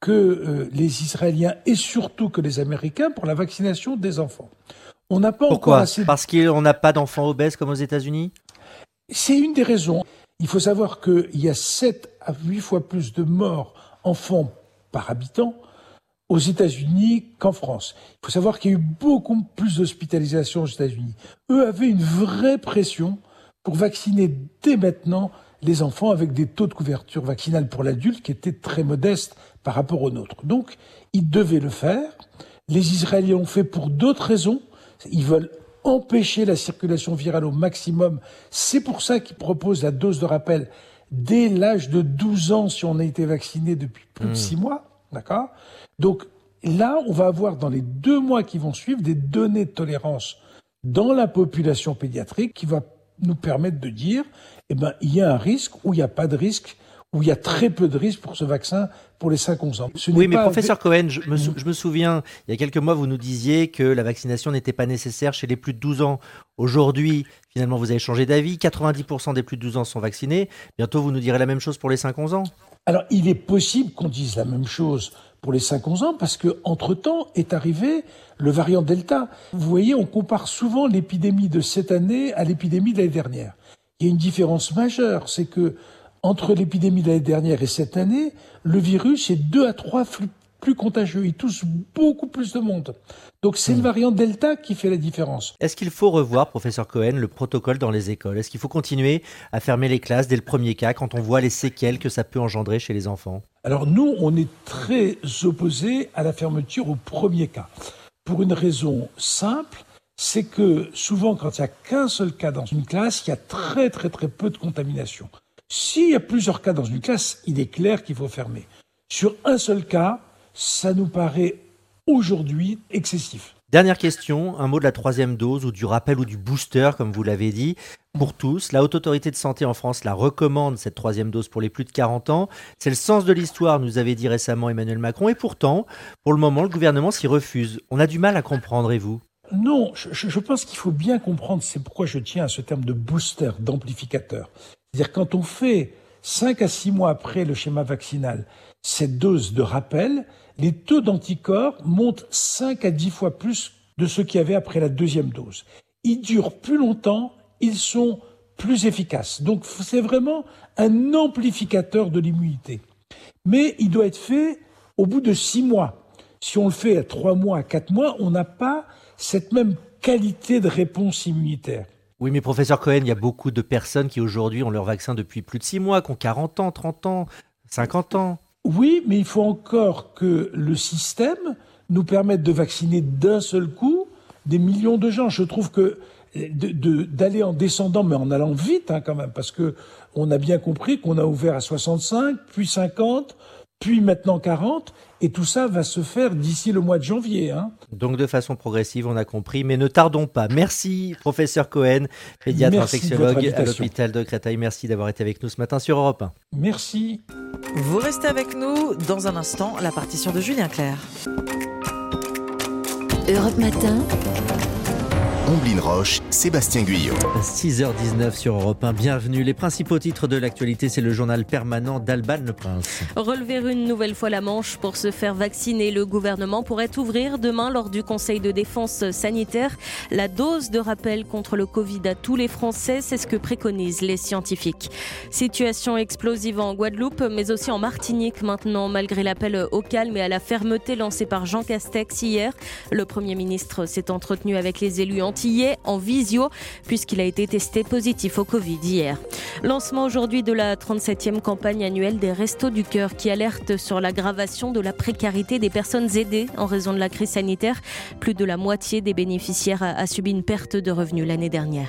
que les Israéliens et surtout que les Américains pour la vaccination des enfants. On n'a pas encore assez... Parce qu'on n'a pas d'enfants obèses comme aux États-Unis ? C'est une des raisons. Il faut savoir qu'il y a 7 à 8 fois plus de morts enfants par habitant aux États-Unis qu'en France. Il faut savoir qu'il y a eu beaucoup plus d'hospitalisations aux États-Unis. Eux avaient une vraie pression pour vacciner dès maintenant les enfants avec des taux de couverture vaccinale pour l'adulte qui étaient très modestes par rapport aux nôtres. Donc, ils devaient le faire. Les Israéliens l'ont fait pour d'autres raisons. Ils veulent empêcher la circulation virale au maximum. C'est pour ça qu'ils proposent la dose de rappel dès l'âge de 12 ans si on a été vacciné depuis plus de 6 mois. D'accord ? Donc là, on va avoir dans les 2 mois qui vont suivre des données de tolérance dans la population pédiatrique qui va nous permettre de dire, il y a un risque ou il n'y a pas de risque, ou il y a très peu de risques pour ce vaccin pour les 5-11 ans. Oui, mais professeur Cohen, je me souviens, il y a quelques mois, vous nous disiez que la vaccination n'était pas nécessaire chez les plus de 12 ans. Aujourd'hui, finalement, vous avez changé d'avis. 90% des plus de 12 ans sont vaccinés. Bientôt, vous nous direz la même chose pour les 5-11 ans. Alors, il est possible qu'on dise la même chose pour les 5-11 ans parce qu'entre-temps est arrivé le variant Delta. Vous voyez, on compare souvent l'épidémie de cette année à l'épidémie de l'année dernière. Il y a une différence majeure, c'est que entre l'épidémie de l'année dernière et cette année, le virus est 2 à 3 fois plus contagieux. Il touche beaucoup plus de monde. Donc c'est le variant Delta qui fait la différence. Est-ce qu'il faut revoir, professeur Cohen, le protocole dans les écoles ? Est-ce qu'il faut continuer à fermer les classes dès le premier cas quand on voit les séquelles que ça peut engendrer chez les enfants ? Alors nous, on est très opposés à la fermeture au premier cas. Pour une raison simple, c'est que souvent quand il n'y a qu'un seul cas dans une classe, il y a très peu de contamination. S'il y a plusieurs cas dans une classe, il est clair qu'il faut fermer. Sur un seul cas, ça nous paraît aujourd'hui excessif. Dernière question, un mot de la 3e dose ou du rappel ou du booster, comme vous l'avez dit, pour tous. La Haute Autorité de Santé en France la recommande, cette 3e dose pour les plus de 40 ans. C'est le sens de l'histoire, nous avait dit récemment Emmanuel Macron. Et pourtant, pour le moment, le gouvernement s'y refuse. On a du mal à comprendre, et vous ? Non, je pense qu'il faut bien comprendre, c'est pourquoi je tiens à ce terme de booster, d'amplificateur. C'est-à-dire quand on fait 5 à 6 mois après le schéma vaccinal cette dose de rappel, les taux d'anticorps montent 5 à 10 fois plus de ceux qu'il y avait après la 2e dose. Ils durent plus longtemps, ils sont plus efficaces. Donc c'est vraiment un amplificateur de l'immunité. Mais il doit être fait au bout de 6 mois. Si on le fait à 3 mois, à 4 mois, on n'a pas cette même qualité de réponse immunitaire. Oui, mais professeur Cohen, il y a beaucoup de personnes qui aujourd'hui ont leur vaccin depuis plus de 6 mois, qui ont 40 ans, 30 ans, 50 ans. Oui, mais il faut encore que le système nous permette de vacciner d'un seul coup des millions de gens. Je trouve que d'aller en descendant, mais en allant vite quand même, parce que on a bien compris qu'on a ouvert à 65, puis 50, puis maintenant 40, et tout ça va se faire d'ici le mois de janvier. Donc de façon progressive, on a compris, mais ne tardons pas. Merci, professeur Cohen, pédiatre infectiologue à l'hôpital de Créteil. Merci d'avoir été avec nous ce matin sur Europe 1. Merci. Vous restez avec nous. Dans un instant, la partition de Julien Clerc. Europe Matin. Omblin Roche, Sébastien Guyot. 6h19 sur Europe 1. Bienvenue. Les principaux titres de l'actualité, c'est le journal permanent d'Alban Le Prince. Relever une nouvelle fois la manche pour se faire vacciner. Le gouvernement pourrait ouvrir demain lors du Conseil de défense sanitaire la dose de rappel contre le Covid à tous les Français. C'est ce que préconisent les scientifiques. Situation explosive en Guadeloupe, mais aussi en Martinique maintenant, malgré l'appel au calme et à la fermeté lancé par Jean Castex hier. Le Premier ministre s'est entretenu avec les élus antillais en visio puisqu'il a été testé positif au Covid hier. Lancement aujourd'hui de la 37e campagne annuelle des Restos du Cœur qui alerte sur l'aggravation de la précarité des personnes aidées en raison de la crise sanitaire. Plus de la moitié des bénéficiaires a subi une perte de revenus l'année dernière.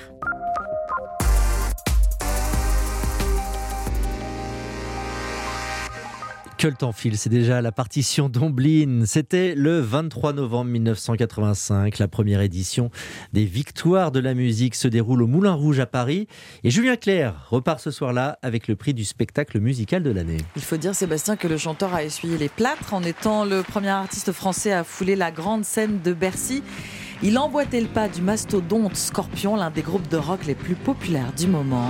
Que le temps file, c'est déjà la partition d'Omblin. C'était le 23 novembre 1985. La première édition des Victoires de la musique se déroule au Moulin Rouge à Paris. Et Julien Clerc repart ce soir-là avec le prix du spectacle musical de l'année. Il faut dire, Sébastien, que le chanteur a essuyé les plâtres en étant le premier artiste français à fouler la grande scène de Bercy. Il emboîtait le pas du mastodonte Scorpion, l'un des groupes de rock les plus populaires du moment.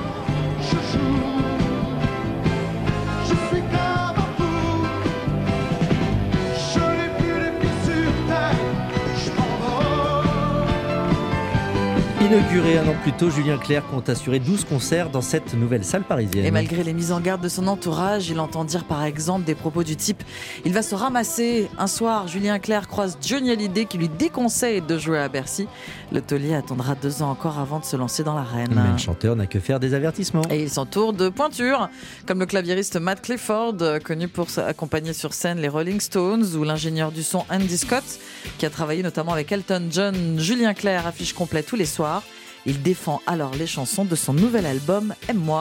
Inauguré un an plus tôt, Julien Clerc compte assurer 12 concerts dans cette nouvelle salle parisienne. Et malgré les mises en garde de son entourage, il entend dire par exemple des propos du type « Il va se ramasser ». Un soir, Julien Clerc croise Johnny Hallyday qui lui déconseille de jouer à Bercy. Le taulier attendra 2 ans encore avant de se lancer dans l'arène. Mais le chanteur n'a que faire des avertissements. Et il s'entoure de pointures, comme le claviériste Matt Clifford, connu pour accompagner sur scène les Rolling Stones, ou l'ingénieur du son Andy Scott, qui a travaillé notamment avec Elton John. Julien Clerc affiche complet tous les soirs. Il défend alors les chansons de son nouvel album « Aime-moi ».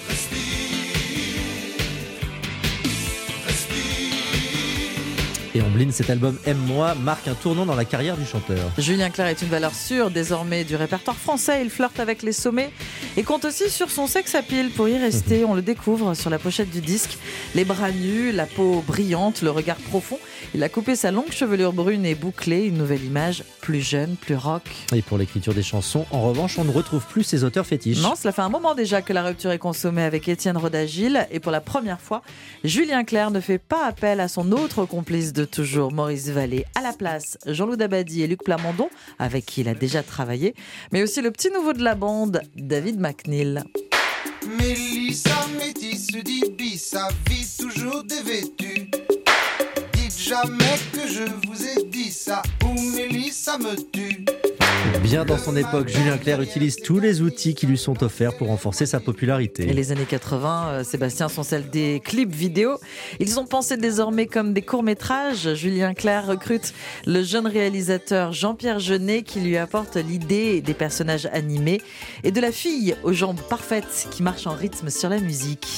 Et Omblin, cet album Aime-moi marque un tournant dans la carrière du chanteur. Julien Clerc est une valeur sûre désormais du répertoire français. Il flirte avec les sommets et compte aussi sur son sex appeal pour y rester. On le découvre sur la pochette du disque. Les bras nus, la peau brillante, le regard profond. Il a coupé sa longue chevelure brune et bouclée. Une nouvelle image, plus jeune, plus rock. Et pour l'écriture des chansons, en revanche, on ne retrouve plus ses auteurs fétiches. Non, cela fait un moment déjà que la rupture est consommée avec Étienne Rodagil. Et pour la première fois, Julien Clerc ne fait pas appel à son autre complice de toujours, Maurice Vallée. À la place, Jean-Loup Dabadi et Luc Plamondon, avec qui il a déjà travaillé, mais aussi le petit nouveau de la bande, David McNeil. Mélissa métisse dit bis, sa vie toujours dévêtue. Dites jamais que je vous ai dit ça, ou Mélissa me tue. Bien dans son époque, Julien Clerc utilise tous les outils qui lui sont offerts pour renforcer sa popularité. Et les années 80, Sébastien, sont celles des clips vidéo. Ils sont pensés désormais comme des courts-métrages. Julien Clerc recrute le jeune réalisateur Jean-Pierre Jeunet qui lui apporte l'idée des personnages animés et de la fille aux jambes parfaites qui marche en rythme sur la musique.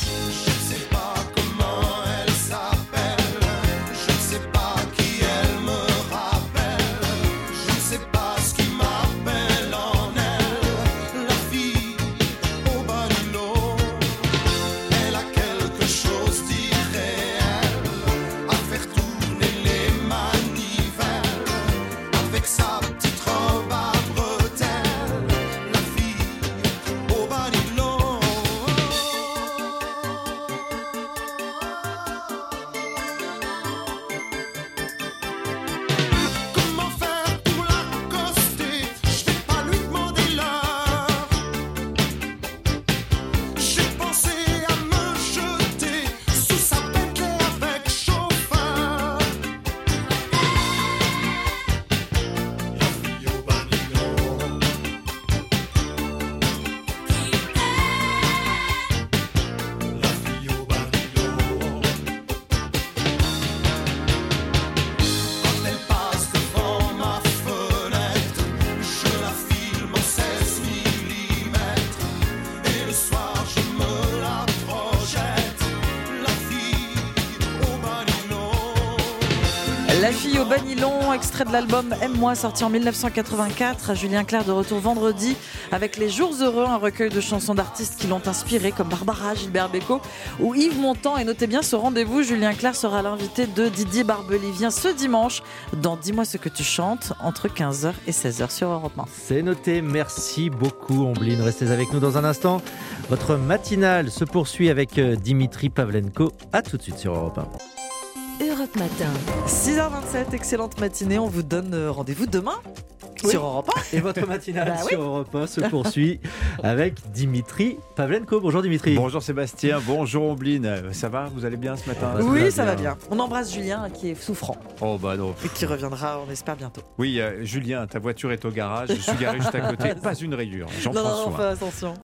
La fille au banilon, extrait de l'album Aime-moi, sorti en 1984. Julien Clerc de retour vendredi avec Les Jours Heureux, un recueil de chansons d'artistes qui l'ont inspiré, comme Barbara, Gilbert Bécaud ou Yves Montand. Et notez bien ce rendez-vous, Julien Clerc sera l'invité de Didier Barbelivien ce dimanche dans Dis-moi ce que tu chantes, entre 15h et 16h sur Europe 1. C'est noté, merci beaucoup Omblin. Restez avec nous dans un instant. Votre matinale se poursuit avec Dimitri Pavlenko. A tout de suite sur Europe 1. Europe Matin. 6h27, excellente matinée. On vous donne rendez-vous demain sur Europe 1. Et votre matinale sur Europe 1 se poursuit avec Dimitri Pavlenko. Bonjour Dimitri. Bonjour Sébastien, bonjour Omblin. Ça va, vous allez bien ce matin? Oui, ça va bien. On embrasse Julien qui est souffrant. Oh bah non. Et qui reviendra, on espère, bientôt. Oui, Julien, ta voiture est au garage. Je suis garé juste à côté. Pas une rayure. J'en prends soin. Fais attention.